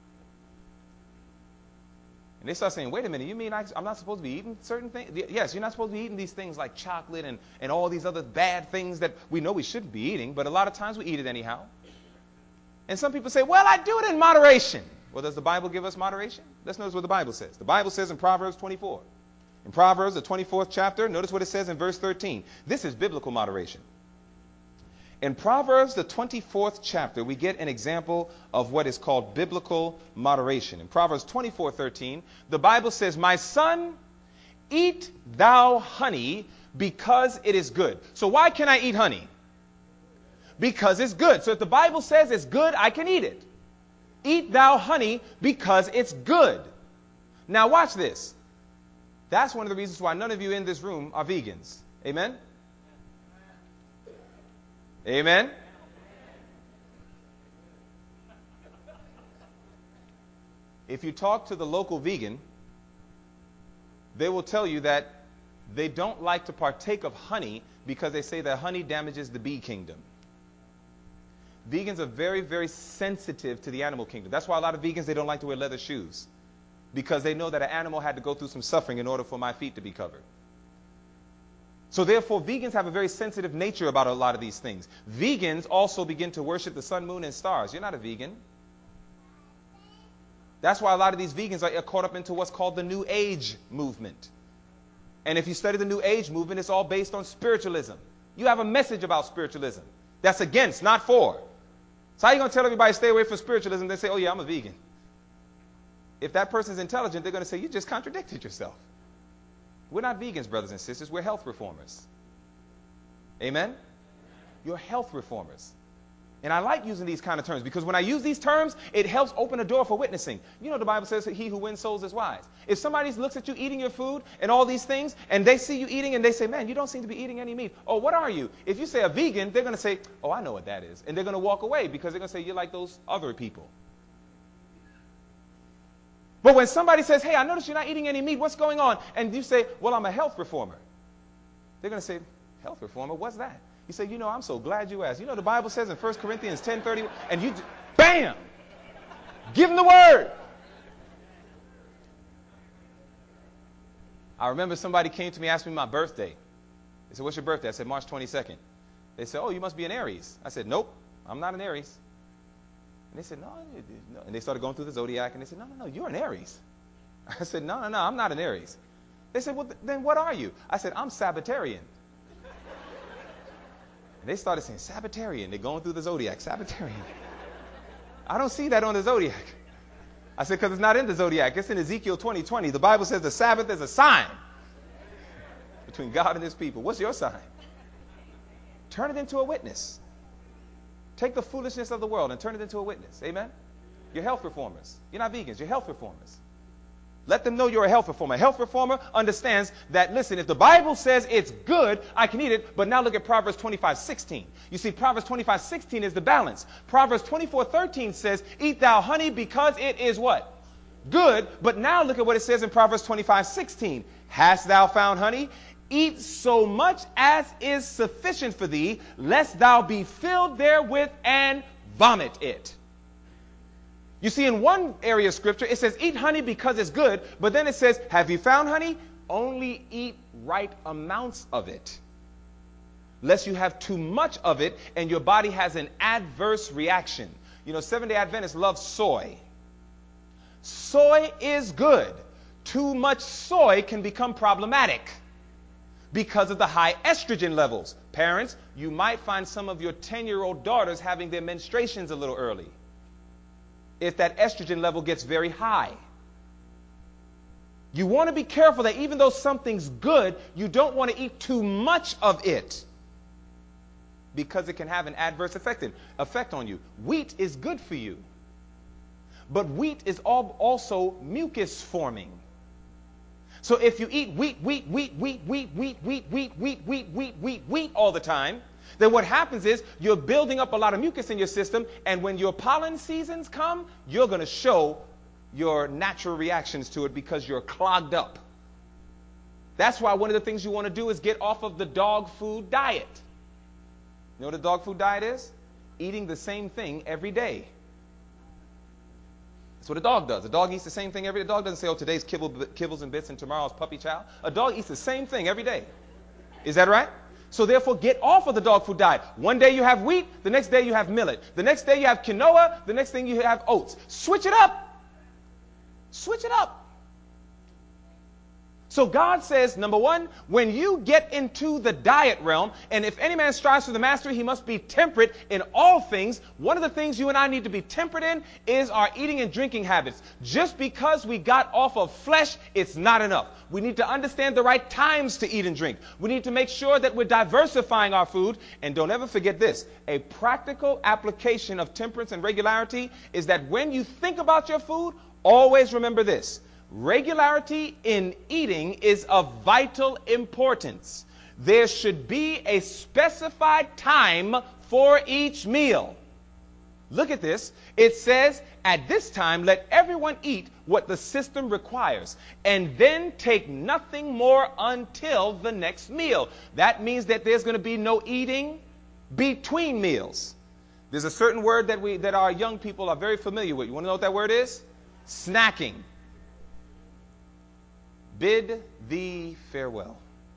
And they start saying, wait a minute, you mean I, I'm not supposed to be eating certain things? Yes, you're not supposed to be eating these things like chocolate and, and all these other bad things that we know we shouldn't be eating, but a lot of times we eat it anyhow. And some people say, well, I do it in moderation. Well, does the Bible give us moderation? Let's notice what the Bible says. The Bible says in Proverbs twenty-four. In Proverbs, the twenty-fourth chapter, notice what it says in verse thirteen. This is biblical moderation. In Proverbs, the twenty-fourth chapter, we get an example of what is called biblical moderation. In Proverbs twenty-four thirteen, the Bible says, my son, eat thou honey because it is good. So why can I eat honey? Because it's good. So if the Bible says it's good, I can eat it. Eat thou honey because it's good. Now watch this. That's one of the reasons why none of you in this room are vegans. Amen? Amen? If you talk to the local vegan, they will tell you that they don't like to partake of honey because they say that honey damages the bee kingdom. Vegans are very, very sensitive to the animal kingdom. That's why a lot of vegans, they don't like to wear leather shoes, because they know that an animal had to go through some suffering in order for my feet to be covered. So therefore, vegans have a very sensitive nature about a lot of these things. Vegans also begin to worship the sun, moon, and stars. You're not a vegan. That's why a lot of these vegans are caught up into what's called the New Age movement. And if you study the New Age movement, it's all based on spiritualism. You have a message about spiritualism that's against, not for. So how are you going to tell everybody to stay away from spiritualism? They say, oh yeah, I'm a vegan. If that person's intelligent, they're going to say, you just contradicted yourself. We're not vegans, brothers and sisters. We're health reformers. Amen? You're health reformers. And I like using these kind of terms because when I use these terms, it helps open a door for witnessing. You know the Bible says that he who wins souls is wise. If somebody looks at you eating your food and all these things, and they see you eating and they say, man, you don't seem to be eating any meat. Oh, what are you? If you say a vegan, they're going to say, oh, I know what that is. And they're going to walk away because they're going to say, you're like those other people. But when somebody says, hey, I noticed you're not eating any meat, what's going on? And you say, well, I'm a health reformer. They're going to say, health reformer, what's that? You say, you know, I'm so glad you asked. You know, the Bible says in First Corinthians ten thirty, and you, bam, give them the word. I remember somebody came to me, asked me my birthday. They said, what's your birthday? I said, March twenty-second. They said, oh, you must be an Aries. I said, nope, I'm not an Aries. And they said, no, no. And they started going through the zodiac, and they said, no, no, no, you're an Aries. I said, no, no, no, I'm not an Aries. They said, well, th- then what are you? I said, I'm Sabbatarian. And they started saying, Sabbatarian. They're going through the zodiac, Sabbatarian. I don't see that on the zodiac. I said, because it's not in the zodiac. It's in Ezekiel twenty twenty. The Bible says the Sabbath is a sign between God and his people. What's your sign? Turn it into a witness. Take the foolishness of the world and turn it into a witness. Amen? You're health reformers. You're not vegans. You're health reformers. Let them know you're a health reformer. A health reformer understands that, listen, if the Bible says it's good, I can eat it. But now look at Proverbs twenty-five sixteen. You see, Proverbs twenty-five sixteen is the balance. Proverbs twenty-four thirteen says, eat thou honey because it is what? Good. But now look at what it says in Proverbs twenty-five sixteen. Hast thou found honey? Eat so much as is sufficient for thee, lest thou be filled therewith and vomit it. You see, in one area of Scripture, it says, eat honey because it's good. But then it says, have you found honey? Only eat right amounts of it, lest you have too much of it and your body has an adverse reaction. You know, Seventh-day Adventists love soy. Soy is good. Too much soy can become problematic because of the high estrogen levels. Parents, you might find some of your ten-year-old daughters having their menstruations a little early if that estrogen level gets very high. You want to be careful that even though something's good, you don't want to eat too much of it, because it can have an adverse effect, in, effect on you. Wheat is good for you, but wheat is all, also mucus forming. So if you eat wheat, wheat, wheat, wheat, wheat, wheat, wheat, wheat, wheat, wheat, wheat, wheat, wheat all the time, then what happens is you're building up a lot of mucus in your system, and when your pollen seasons come, you're going to show your natural reactions to it because you're clogged up. That's why one of the things you want to do is get off of the dog food diet. You know what a dog food diet is? Eating the same thing every day. That's what a dog does. A dog eats the same thing every day. A dog doesn't say, oh, today's kibble, kibbles and bits and tomorrow's puppy chow. A dog eats the same thing every day. Is that right? So therefore, get off of the dog food diet. One day you have wheat, the next day you have millet. The next day you have quinoa, the next thing you have oats. Switch it up. Switch it up. So God says, number one, when you get into the diet realm, and if any man strives for the mastery, he must be temperate in all things. One of the things you and I need to be temperate in is our eating and drinking habits. Just because we got off of flesh, it's not enough. We need to understand the right times to eat and drink. We need to make sure that we're diversifying our food. And don't ever forget this. A practical application of temperance and regularity is that when you think about your food, always remember this. Regularity in eating is of vital importance. There should be a specified time for each meal. Look at this. It says, at this time, let everyone eat what the system requires, and then take nothing more until the next meal. That means that there's going to be no eating between meals. There's a certain word that we that our young people are very familiar with. You want to know what that word is? Snacking. Bid thee farewell.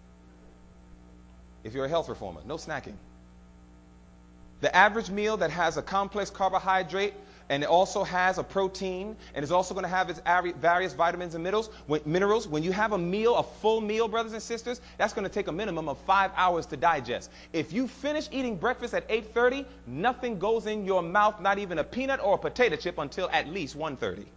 If you're a health reformer, no snacking. The average meal that has a complex carbohydrate and it also has a protein and is also going to have its various vitamins and minerals, when, minerals, when you have a meal, a full meal, brothers and sisters, that's going to take a minimum of five hours to digest. If you finish eating breakfast at eight thirty, nothing goes in your mouth, not even a peanut or a potato chip, until at least one thirty.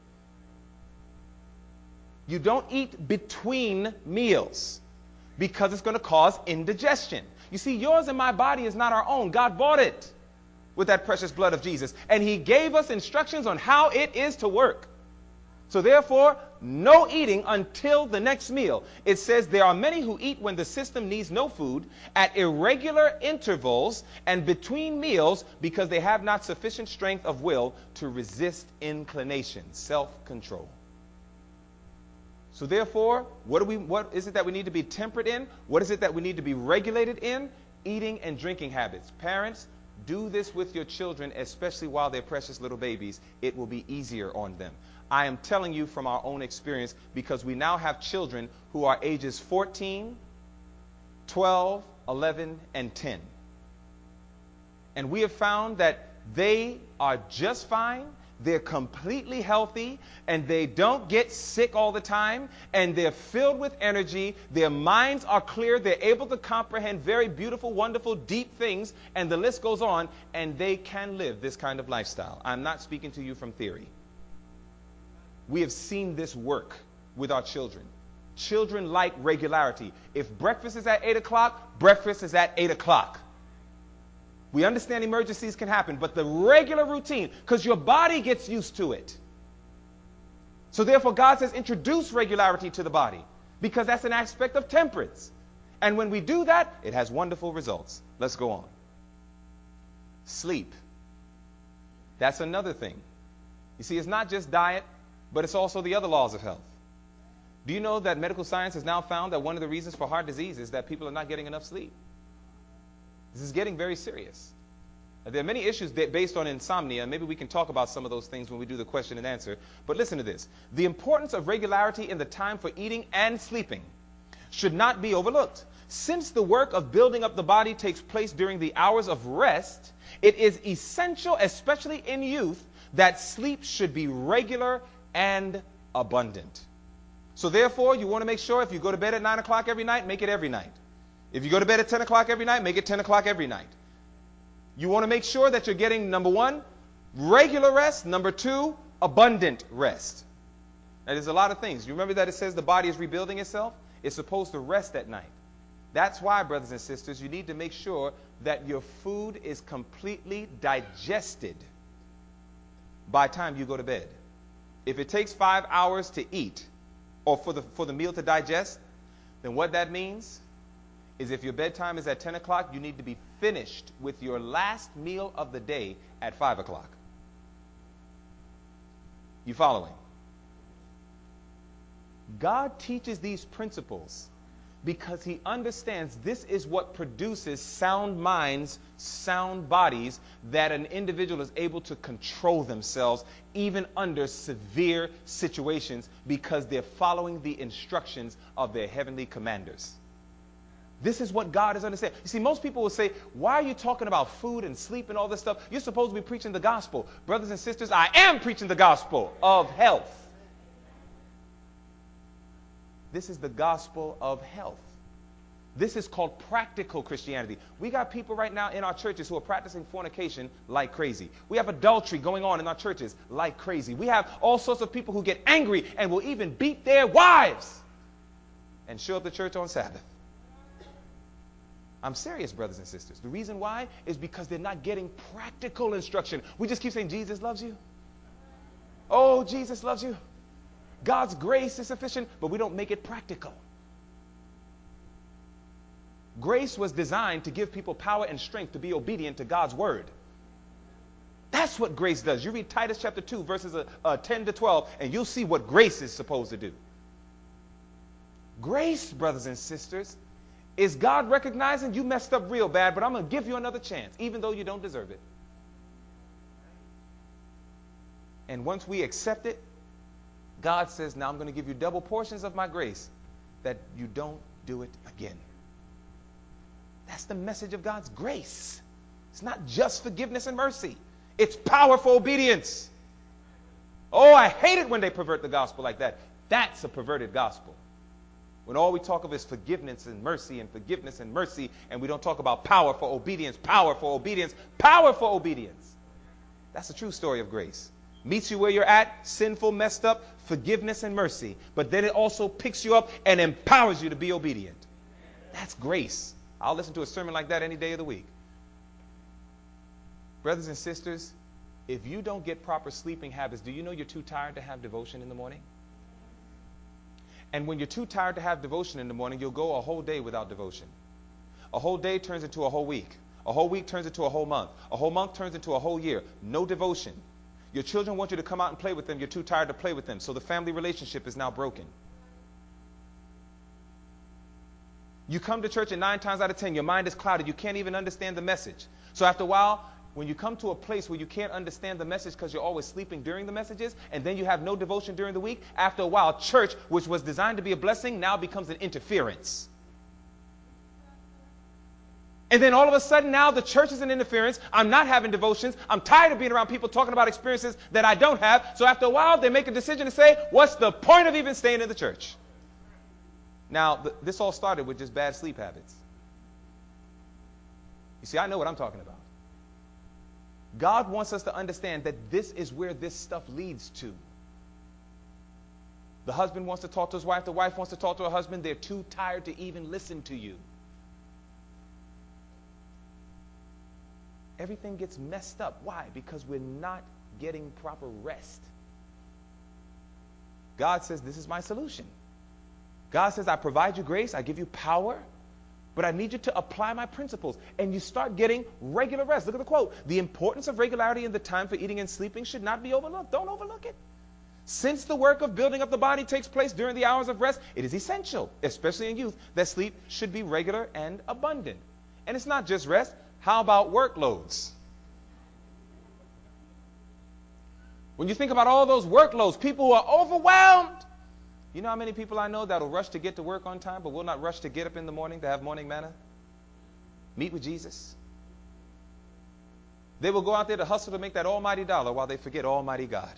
You don't eat between meals because it's going to cause indigestion. You see, yours and my body is not our own. God bought it with that precious blood of Jesus. And he gave us instructions on how it is to work. So therefore, no eating until the next meal. It says there are many who eat when the system needs no food, at irregular intervals and between meals, because they have not sufficient strength of will to resist inclination, self-control. So therefore, what do we, what is it that we need to be temperate in? What is it that we need to be regulated in? Eating and drinking habits. Parents, do this with your children, especially while they're precious little babies. It will be easier on them. I am telling you from our own experience, because we now have children who are ages fourteen, twelve, eleven, and ten. And we have found that they are just fine. They're completely healthy, and they don't get sick all the time, and they're filled with energy. Their minds are clear. They're able to comprehend very beautiful, wonderful, deep things, and the list goes on, and they can live this kind of lifestyle. I'm not speaking to you from theory. We have seen this work with our children. Children like regularity. If breakfast is at eight o'clock, breakfast is at eight o'clock. We understand emergencies can happen, but the regular routine, because your body gets used to it. So therefore, God says introduce regularity to the body, because that's an aspect of temperance. And when we do that, it has wonderful results. Let's go on. Sleep. That's another thing. You see, it's not just diet, but it's also the other laws of health. Do you know that medical science has now found that one of the reasons for heart disease is that people are not getting enough sleep? This is getting very serious. There are many issues based on insomnia. Maybe we can talk about some of those things when we do the question and answer. But listen to this. The importance of regularity in the time for eating and sleeping should not be overlooked. Since the work of building up the body takes place during the hours of rest, it is essential, especially in youth, that sleep should be regular and abundant. So therefore, you want to make sure if you go to bed at nine o'clock every night, make it every night. If you go to bed at ten o'clock every night, make it ten o'clock every night. You want to make sure that you're getting, number one, regular rest. Number two, abundant rest. And there's a lot of things. You remember that it says the body is rebuilding itself? It's supposed to rest at night. That's why, brothers and sisters, you need to make sure that your food is completely digested by the time you go to bed. If it takes five hours to eat or for the, for the meal to digest, then what that means is if your bedtime is at ten o'clock, you need to be finished with your last meal of the day at five o'clock. You following? God teaches these principles because he understands this is what produces sound minds, sound bodies, that an individual is able to control themselves even under severe situations because they're following the instructions of their heavenly commanders. This is what God is understanding. You see, most people will say, why are you talking about food and sleep and all this stuff? You're supposed to be preaching the gospel. Brothers and sisters, I am preaching the gospel of health. This is the gospel of health. This is called practical Christianity. We got people right now in our churches who are practicing fornication like crazy. We have adultery going on in our churches like crazy. We have all sorts of people who get angry and will even beat their wives and show up to church on Sabbath. I'm serious, brothers and sisters. The reason why is because they're not getting practical instruction. We just keep saying, Jesus loves you. Oh, Jesus loves you. God's grace is sufficient, but we don't make it practical. Grace was designed to give people power and strength to be obedient to God's word. That's what grace does. You read Titus chapter two, verses uh, uh, ten to twelve, and you'll see what grace is supposed to do. Grace, brothers and sisters, is God recognizing you messed up real bad, but I'm going to give you another chance, even though you don't deserve it. And once we accept it, God says, now I'm going to give you double portions of my grace that you don't do it again. That's the message of God's grace. It's not just forgiveness and mercy. It's powerful obedience. Oh, I hate it when they pervert the gospel like that. That's a perverted gospel. When all we talk of is forgiveness and mercy and forgiveness and mercy, and we don't talk about power for obedience, power for obedience, power for obedience. That's the true story of grace. Meets you where you're at, sinful, messed up, forgiveness and mercy. But then it also picks you up and empowers you to be obedient. That's grace. I'll listen to a sermon like that any day of the week. Brothers and sisters, if you don't get proper sleeping habits, do you know you're too tired to have devotion in the morning? And when you're too tired to have devotion in the morning, you'll go a whole day without devotion. A whole day turns into a whole week. A whole week turns into a whole month. A whole month turns into a whole year. No devotion. Your children want you to come out and play with them. You're too tired to play with them. So the family relationship is now broken. You come to church and nine times out of ten, your mind is clouded. You can't even understand the message. So after a while, when you come to a place where you can't understand the message because you're always sleeping during the messages, and then you have no devotion during the week, after a while, church, which was designed to be a blessing, now becomes an interference. And then all of a sudden now the church is an interference. I'm not having devotions. I'm tired of being around people talking about experiences that I don't have. So after a while, they make a decision to say, what's the point of even staying in the church? Now, th- this all started with just bad sleep habits. You see, I know what I'm talking about. God wants us to understand that this is where this stuff leads to. The husband wants to talk to his wife. The wife wants to talk to her husband. They're too tired to even listen to you. Everything gets messed up. Why? Because we're not getting proper rest. God says, this is my solution. God says, I provide you grace. I give you power. But I need you to apply my principles. And you start getting regular rest. Look at the quote. The importance of regularity in the time for eating and sleeping should not be overlooked. Don't overlook it. Since the work of building up the body takes place during the hours of rest, it is essential, especially in youth, that sleep should be regular and abundant. And it's not just rest. How about workloads? When you think about all those workloads, people who are overwhelmed. You know how many people I know that will rush to get to work on time, but will not rush to get up in the morning to have morning manna? Meet with Jesus. They will go out there to hustle to make that almighty dollar while they forget Almighty God.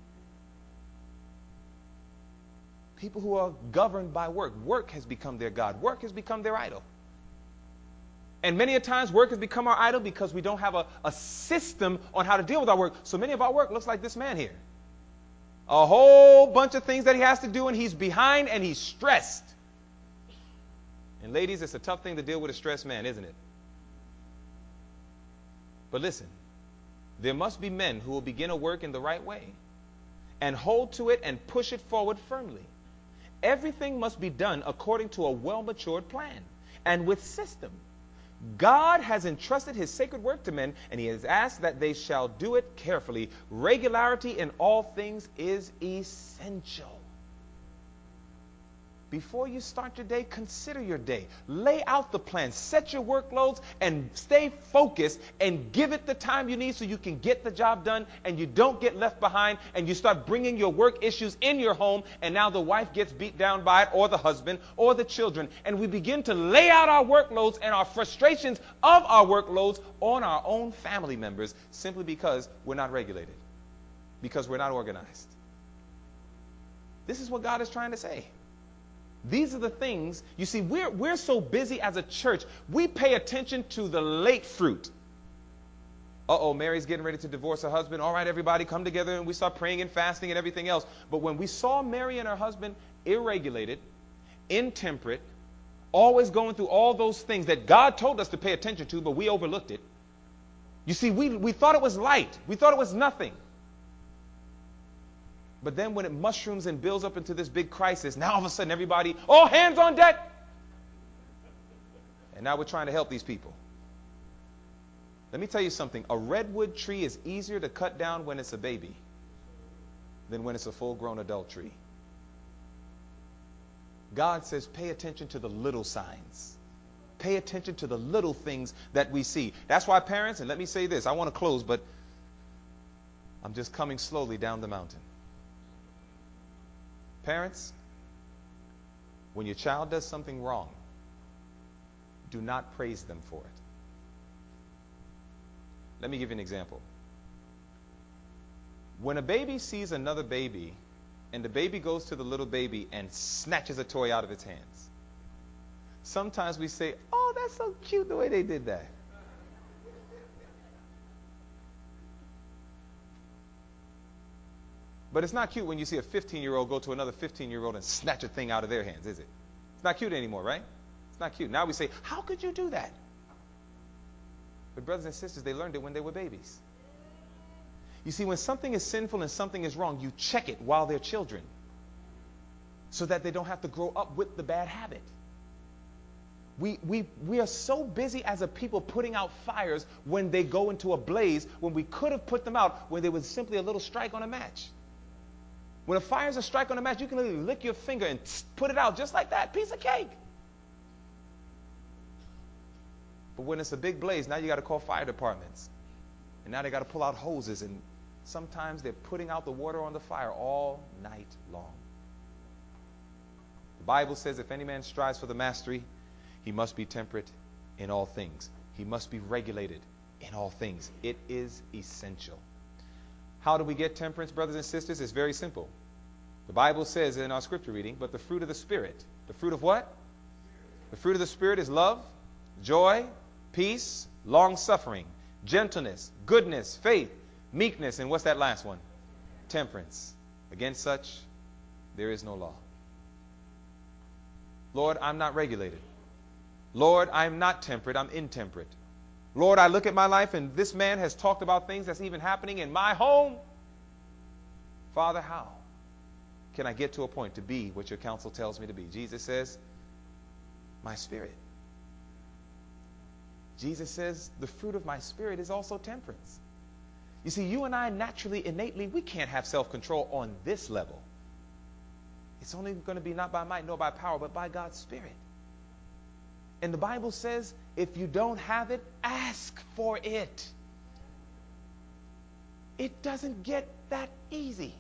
People who are governed by work. Work has become their God. Work has become their idol. And many a times work has become our idol because we don't have a, a system on how to deal with our work. So many of our work looks like this man here. A whole bunch of things that he has to do, and he's behind and he's stressed. And ladies, it's a tough thing to deal with a stressed man, isn't it? But listen, there must be men who will begin a work in the right way and hold to it and push it forward firmly. Everything must be done according to a well-matured plan and with system. God has entrusted his sacred work to men, and he has asked that they shall do it carefully. Regularity in all things is essential. Before you start your day, consider your day. Lay out the plan. Set your workloads and stay focused and give it the time you need so you can get the job done and you don't get left behind and you start bringing your work issues in your home, and now the wife gets beat down by it, or the husband or the children, and we begin to lay out our workloads and our frustrations of our workloads on our own family members simply because we're not regulated, because we're not organized. This is what God is trying to say. These are the things, you see, we're, we're so busy as a church, we pay attention to the late fruit. Uh-oh, Mary's getting ready to divorce her husband. All right, everybody, come together, and we start praying and fasting and everything else. But when we saw Mary and her husband irregulated, intemperate, always going through all those things that God told us to pay attention to, but we overlooked it. You see, we, we thought it was light. We thought it was nothing. But then when it mushrooms and builds up into this big crisis, now all of a sudden everybody, all hands on deck. And now we're trying to help these people. Let me tell you something. A redwood tree is easier to cut down when it's a baby than when it's a full-grown adult tree. God says pay attention to the little signs. Pay attention to the little things that we see. That's why parents, and let me say this, I want to close, but I'm just coming slowly down the mountain. Parents, when your child does something wrong, do not praise them for it. Let me give you an example. When a baby sees another baby, and the baby goes to the little baby and snatches a toy out of its hands, sometimes we say, oh, that's so cute the way they did that. But it's not cute when you see a fifteen-year-old go to another fifteen-year-old and snatch a thing out of their hands, is it? It's not cute anymore, right? It's not cute. Now we say, how could you do that? But brothers and sisters, they learned it when they were babies. You see, when something is sinful and something is wrong, you check it while they're children so that they don't have to grow up with the bad habit. We, we, we are so busy as a people putting out fires when they go into a blaze, when we could have put them out when there was simply a little strike on a match. When a fire is a strike on a match, you can literally lick your finger and put it out just like that, piece of cake. But when it's a big blaze, now you got to call fire departments. And now they got to pull out hoses, and sometimes they're putting out the water on the fire all night long. The Bible says if any man strives for the mastery, he must be temperate in all things. He must be regulated in all things. It is essential. How do we get temperance, brothers and sisters? It's very simple. The Bible says in our scripture reading, but the fruit of the Spirit. The fruit of what? The fruit of the Spirit is love, joy, peace, long-suffering, gentleness, goodness, faith, meekness, and what's that last one? Temperance. Against such, there is no law. Lord, I'm not regulated. Lord, I'm not temperate, I'm intemperate. Lord, I look at my life and this man has talked about things that's even happening in my home. Father, how can I get to a point to be what your counsel tells me to be? Jesus says, my spirit. Jesus says, the fruit of my spirit is also temperance. You see, you and I naturally, innately, we can't have self-control on this level. It's only going to be not by might nor by power, but by God's Spirit. And the Bible says, if you don't have it, ask for it. It doesn't get that easy.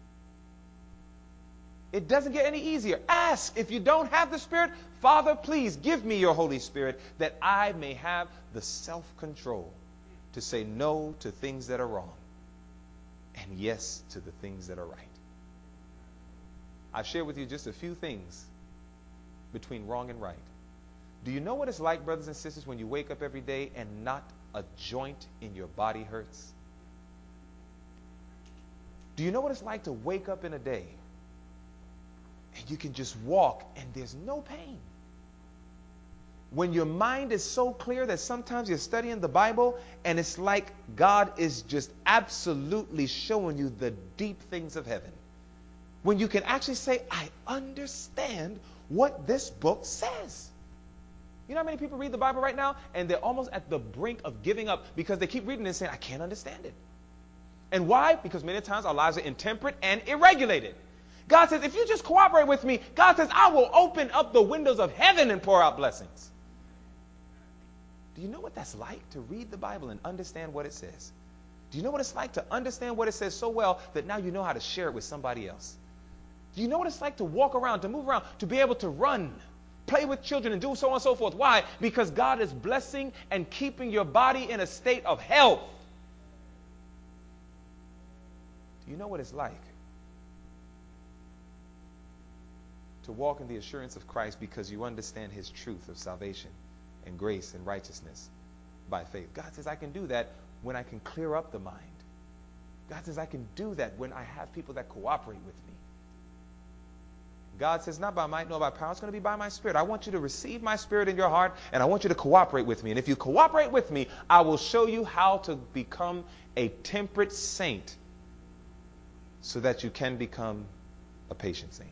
It doesn't get any easier. Ask. If you don't have the Spirit, Father, please give me your Holy Spirit that I may have the self-control to say no to things that are wrong and yes to the things that are right. I've shared with you just a few things between wrong and right. Do you know what it's like, brothers and sisters, when you wake up every day and not a joint in your body hurts? Do you know what it's like to wake up in a day and you can just walk and there's no pain? When your mind is so clear that sometimes you're studying the Bible and it's like God is just absolutely showing you the deep things of heaven. When you can actually say, I understand what this book says. You know how many people read the Bible right now and they're almost at the brink of giving up because they keep reading it and saying, I can't understand it. And why? Because many times our lives are intemperate and irregulated. God says, if you just cooperate with me, God says, I will open up the windows of heaven and pour out blessings. Do you know what that's like to read the Bible and understand what it says? Do you know what it's like to understand what it says so well that now you know how to share it with somebody else? Do you know what it's like to walk around, to move around, to be able to run, play with children and do so on and so forth? Why? Because God is blessing and keeping your body in a state of health. Do you know what it's like to walk in the assurance of Christ because you understand his truth of salvation and grace and righteousness by faith? God says I can do that when I can clear up the mind. God says I can do that when I have people that cooperate with me. God says not by might nor by power, it's going to be by my spirit. I want you to receive my spirit in your heart and I want you to cooperate with me. And if you cooperate with me, I will show you how to become a temperate saint so that you can become a patient saint.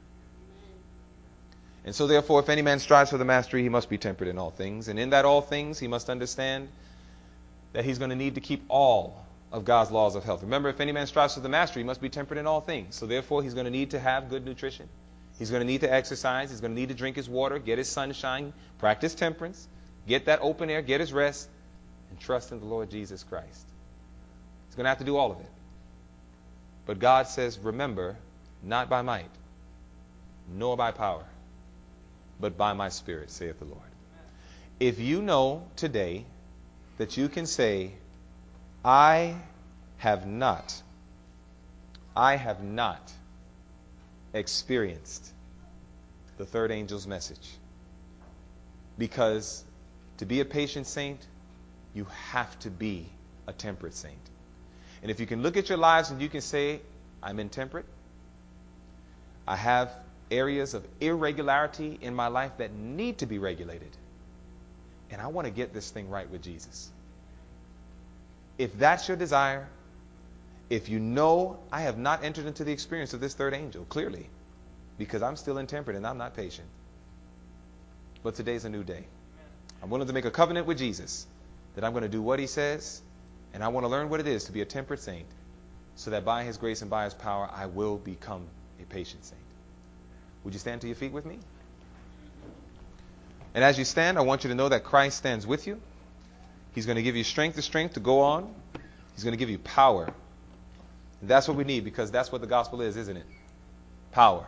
And so therefore, if any man strives for the mastery, he must be temperate in all things. And in that all things, he must understand that he's going to need to keep all of God's laws of health. Remember, if any man strives for the mastery, he must be temperate in all things. So therefore, he's going to need to have good nutrition. He's going to need to exercise. He's going to need to drink his water, get his sunshine, practice temperance, get that open air, get his rest, and trust in the Lord Jesus Christ. He's going to have to do all of it. But God says, remember, not by might, nor by power, but by my spirit, saith the Lord. If you know today that you can say, I have not, I have not experienced the third angel's message. Because to be a patient saint, you have to be a temperate saint. And if you can look at your lives and you can say, I'm intemperate, I have areas of irregularity in my life that need to be regulated, and I want to get this thing right with Jesus. If that's your desire, if you know I have not entered into the experience of this third angel, clearly, because I'm still intemperate and I'm not patient. But today's a new day. I'm willing to make a covenant with Jesus that I'm going to do what he says, and I want to learn what it is to be a temperate saint, so that by his grace and by his power, I will become a patient saint. Would you stand to your feet with me? And as you stand, I want you to know that Christ stands with you. He's going to give you strength to strength to go on. He's going to give you power. And that's what we need, because that's what the gospel is, isn't it? Power.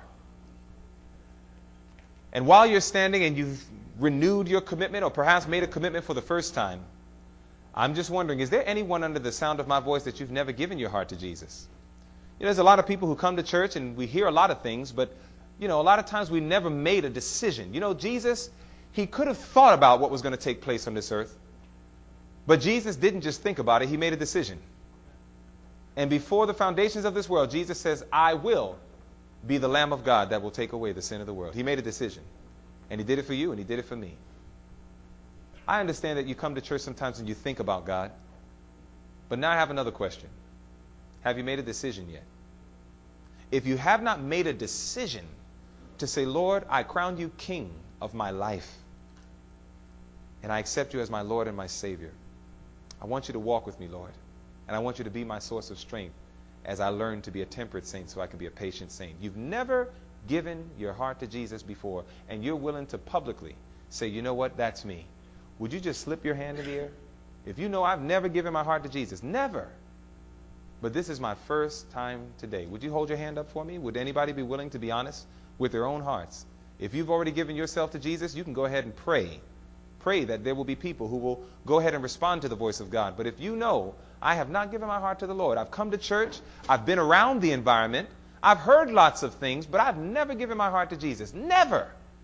And while you're standing and you've renewed your commitment, or perhaps made a commitment for the first time, I'm just wondering, is there anyone under the sound of my voice that you've never given your heart to Jesus? You know, there's a lot of people who come to church and we hear a lot of things, but, you know, a lot of times we never made a decision. You know, Jesus, he could have thought about what was going to take place on this earth, but Jesus didn't just think about it, he made a decision. And before the foundations of this world, Jesus says, I will be the Lamb of God that will take away the sin of the world. He made a decision. And he did it for you, and he did it for me. I understand that you come to church sometimes and you think about God. But now I have another question. Have you made a decision yet? If you have not made a decision to say, Lord, I crown you King of my life, and I accept you as my Lord and my Savior, I want you to walk with me, Lord. And I want you to be my source of strength as I learn to be a temperate saint so I can be a patient saint. You've never given your heart to Jesus before, and you're willing to publicly say, you know what, that's me. Would you just slip your hand in the air? If you know I've never given my heart to Jesus, never. But this is my first time today. Would you hold your hand up for me? Would anybody be willing to be honest with their own hearts? If you've already given yourself to Jesus, you can go ahead and pray. Pray that there will be people who will go ahead and respond to the voice of God. But if you know, I have not given my heart to the Lord. I've come to church. I've been around the environment. I've heard lots of things, but I've never given my heart to Jesus. Never.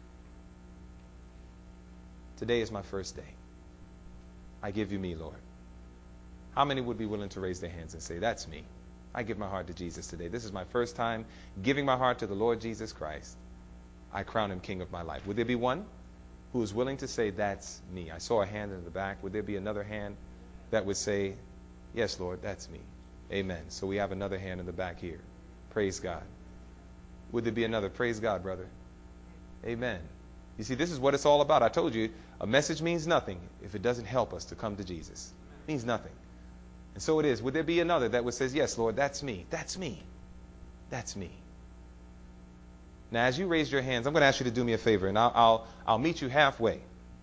Today is my first day. I give you me, Lord. How many would be willing to raise their hands and say, that's me? I give my heart to Jesus today. This is my first time giving my heart to the Lord Jesus Christ. I crown him king of my life. Would there be one who is willing to say, that's me? I saw a hand in the back. Would there be another hand that would say, yes, Lord, that's me? Amen. So we have another hand in the back here. Praise God. Would there be another? Praise God, brother. Amen. You see, this is what it's all about. I told you, a message means nothing if it doesn't help us to come to Jesus. It means nothing. And so it is. Would there be another that would say, yes, Lord, that's me. That's me. That's me. Now, as you raise your hands, I'm going to ask you to do me a favor, and I'll, I'll, I'll meet you halfway.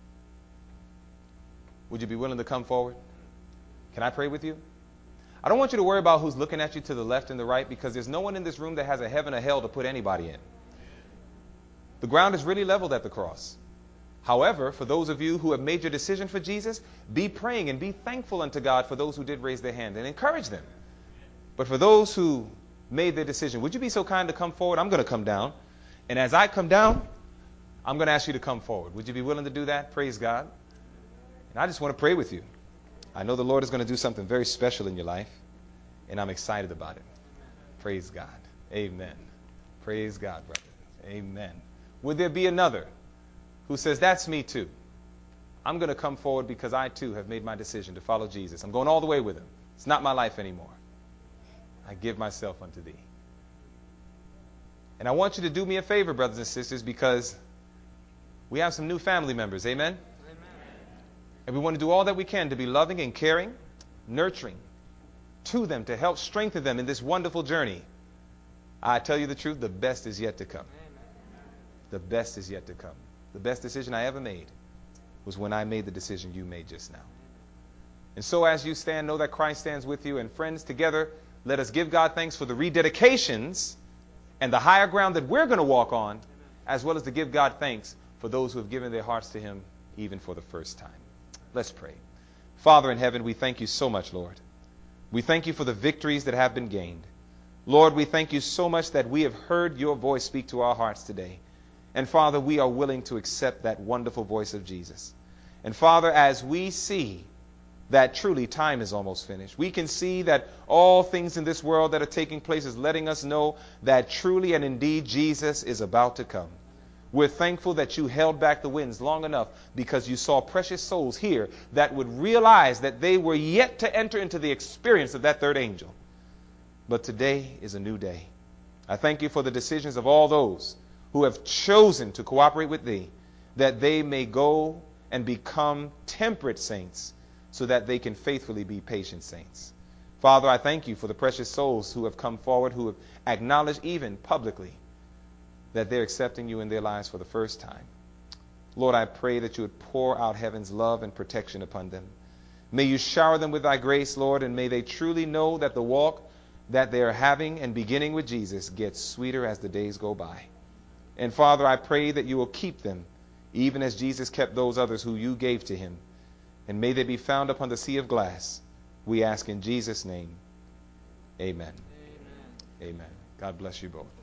Would you be willing to come forward? Can I pray with you? I don't want you to worry about who's looking at you to the left and the right, because there's no one in this room that has a heaven or hell to put anybody in. The ground is really leveled at the cross. However, for those of you who have made your decision for Jesus, be praying and be thankful unto God for those who did raise their hand and encourage them. But for those who made their decision, would you be so kind to come forward? I'm going to come down. And as I come down, I'm going to ask you to come forward. Would you be willing to do that? Praise God. And I just want to pray with you. I know the Lord is going to do something very special in your life, and I'm excited about it. Praise God. Amen. Praise God, brother. Amen. Would there be another who says, that's me too? I'm going to come forward because I too have made my decision to follow Jesus. I'm going all the way with him. It's not my life anymore. I give myself unto thee. And I want you to do me a favor, brothers and sisters, because we have some new family members. Amen? Amen. And we want to do all that we can to be loving and caring, nurturing to them, to help strengthen them in this wonderful journey. I tell you the truth, the best is yet to come. The best is yet to come. The best decision I ever made was when I made the decision you made just now. And so as you stand, know that Christ stands with you. And friends, together, let us give God thanks for the rededications and the higher ground that we're going to walk on, as well as to give God thanks for those who have given their hearts to him even for the first time. Let's pray. Father in heaven, we thank you so much, Lord. We thank you for the victories that have been gained. Lord, we thank you so much that we have heard your voice speak to our hearts today. And Father, we are willing to accept that wonderful voice of Jesus. And Father, as we see that truly time is almost finished, we can see that all things in this world that are taking place is letting us know that truly and indeed Jesus is about to come. We're thankful that you held back the winds long enough because you saw precious souls here that would realize that they were yet to enter into the experience of that third angel. But today is a new day. I thank you for the decisions of all those who have chosen to cooperate with thee, that they may go and become temperate saints so that they can faithfully be patient saints. Father, I thank you for the precious souls who have come forward, who have acknowledged even publicly that they're accepting you in their lives for the first time. Lord, I pray that you would pour out heaven's love and protection upon them. May you shower them with thy grace, Lord, and may they truly know that the walk that they are having and beginning with Jesus gets sweeter as the days go by. And Father, I pray that you will keep them, even as Jesus kept those others who you gave to him. And may they be found upon the sea of glass. We ask in Jesus' name. Amen. Amen. Amen. God bless you both.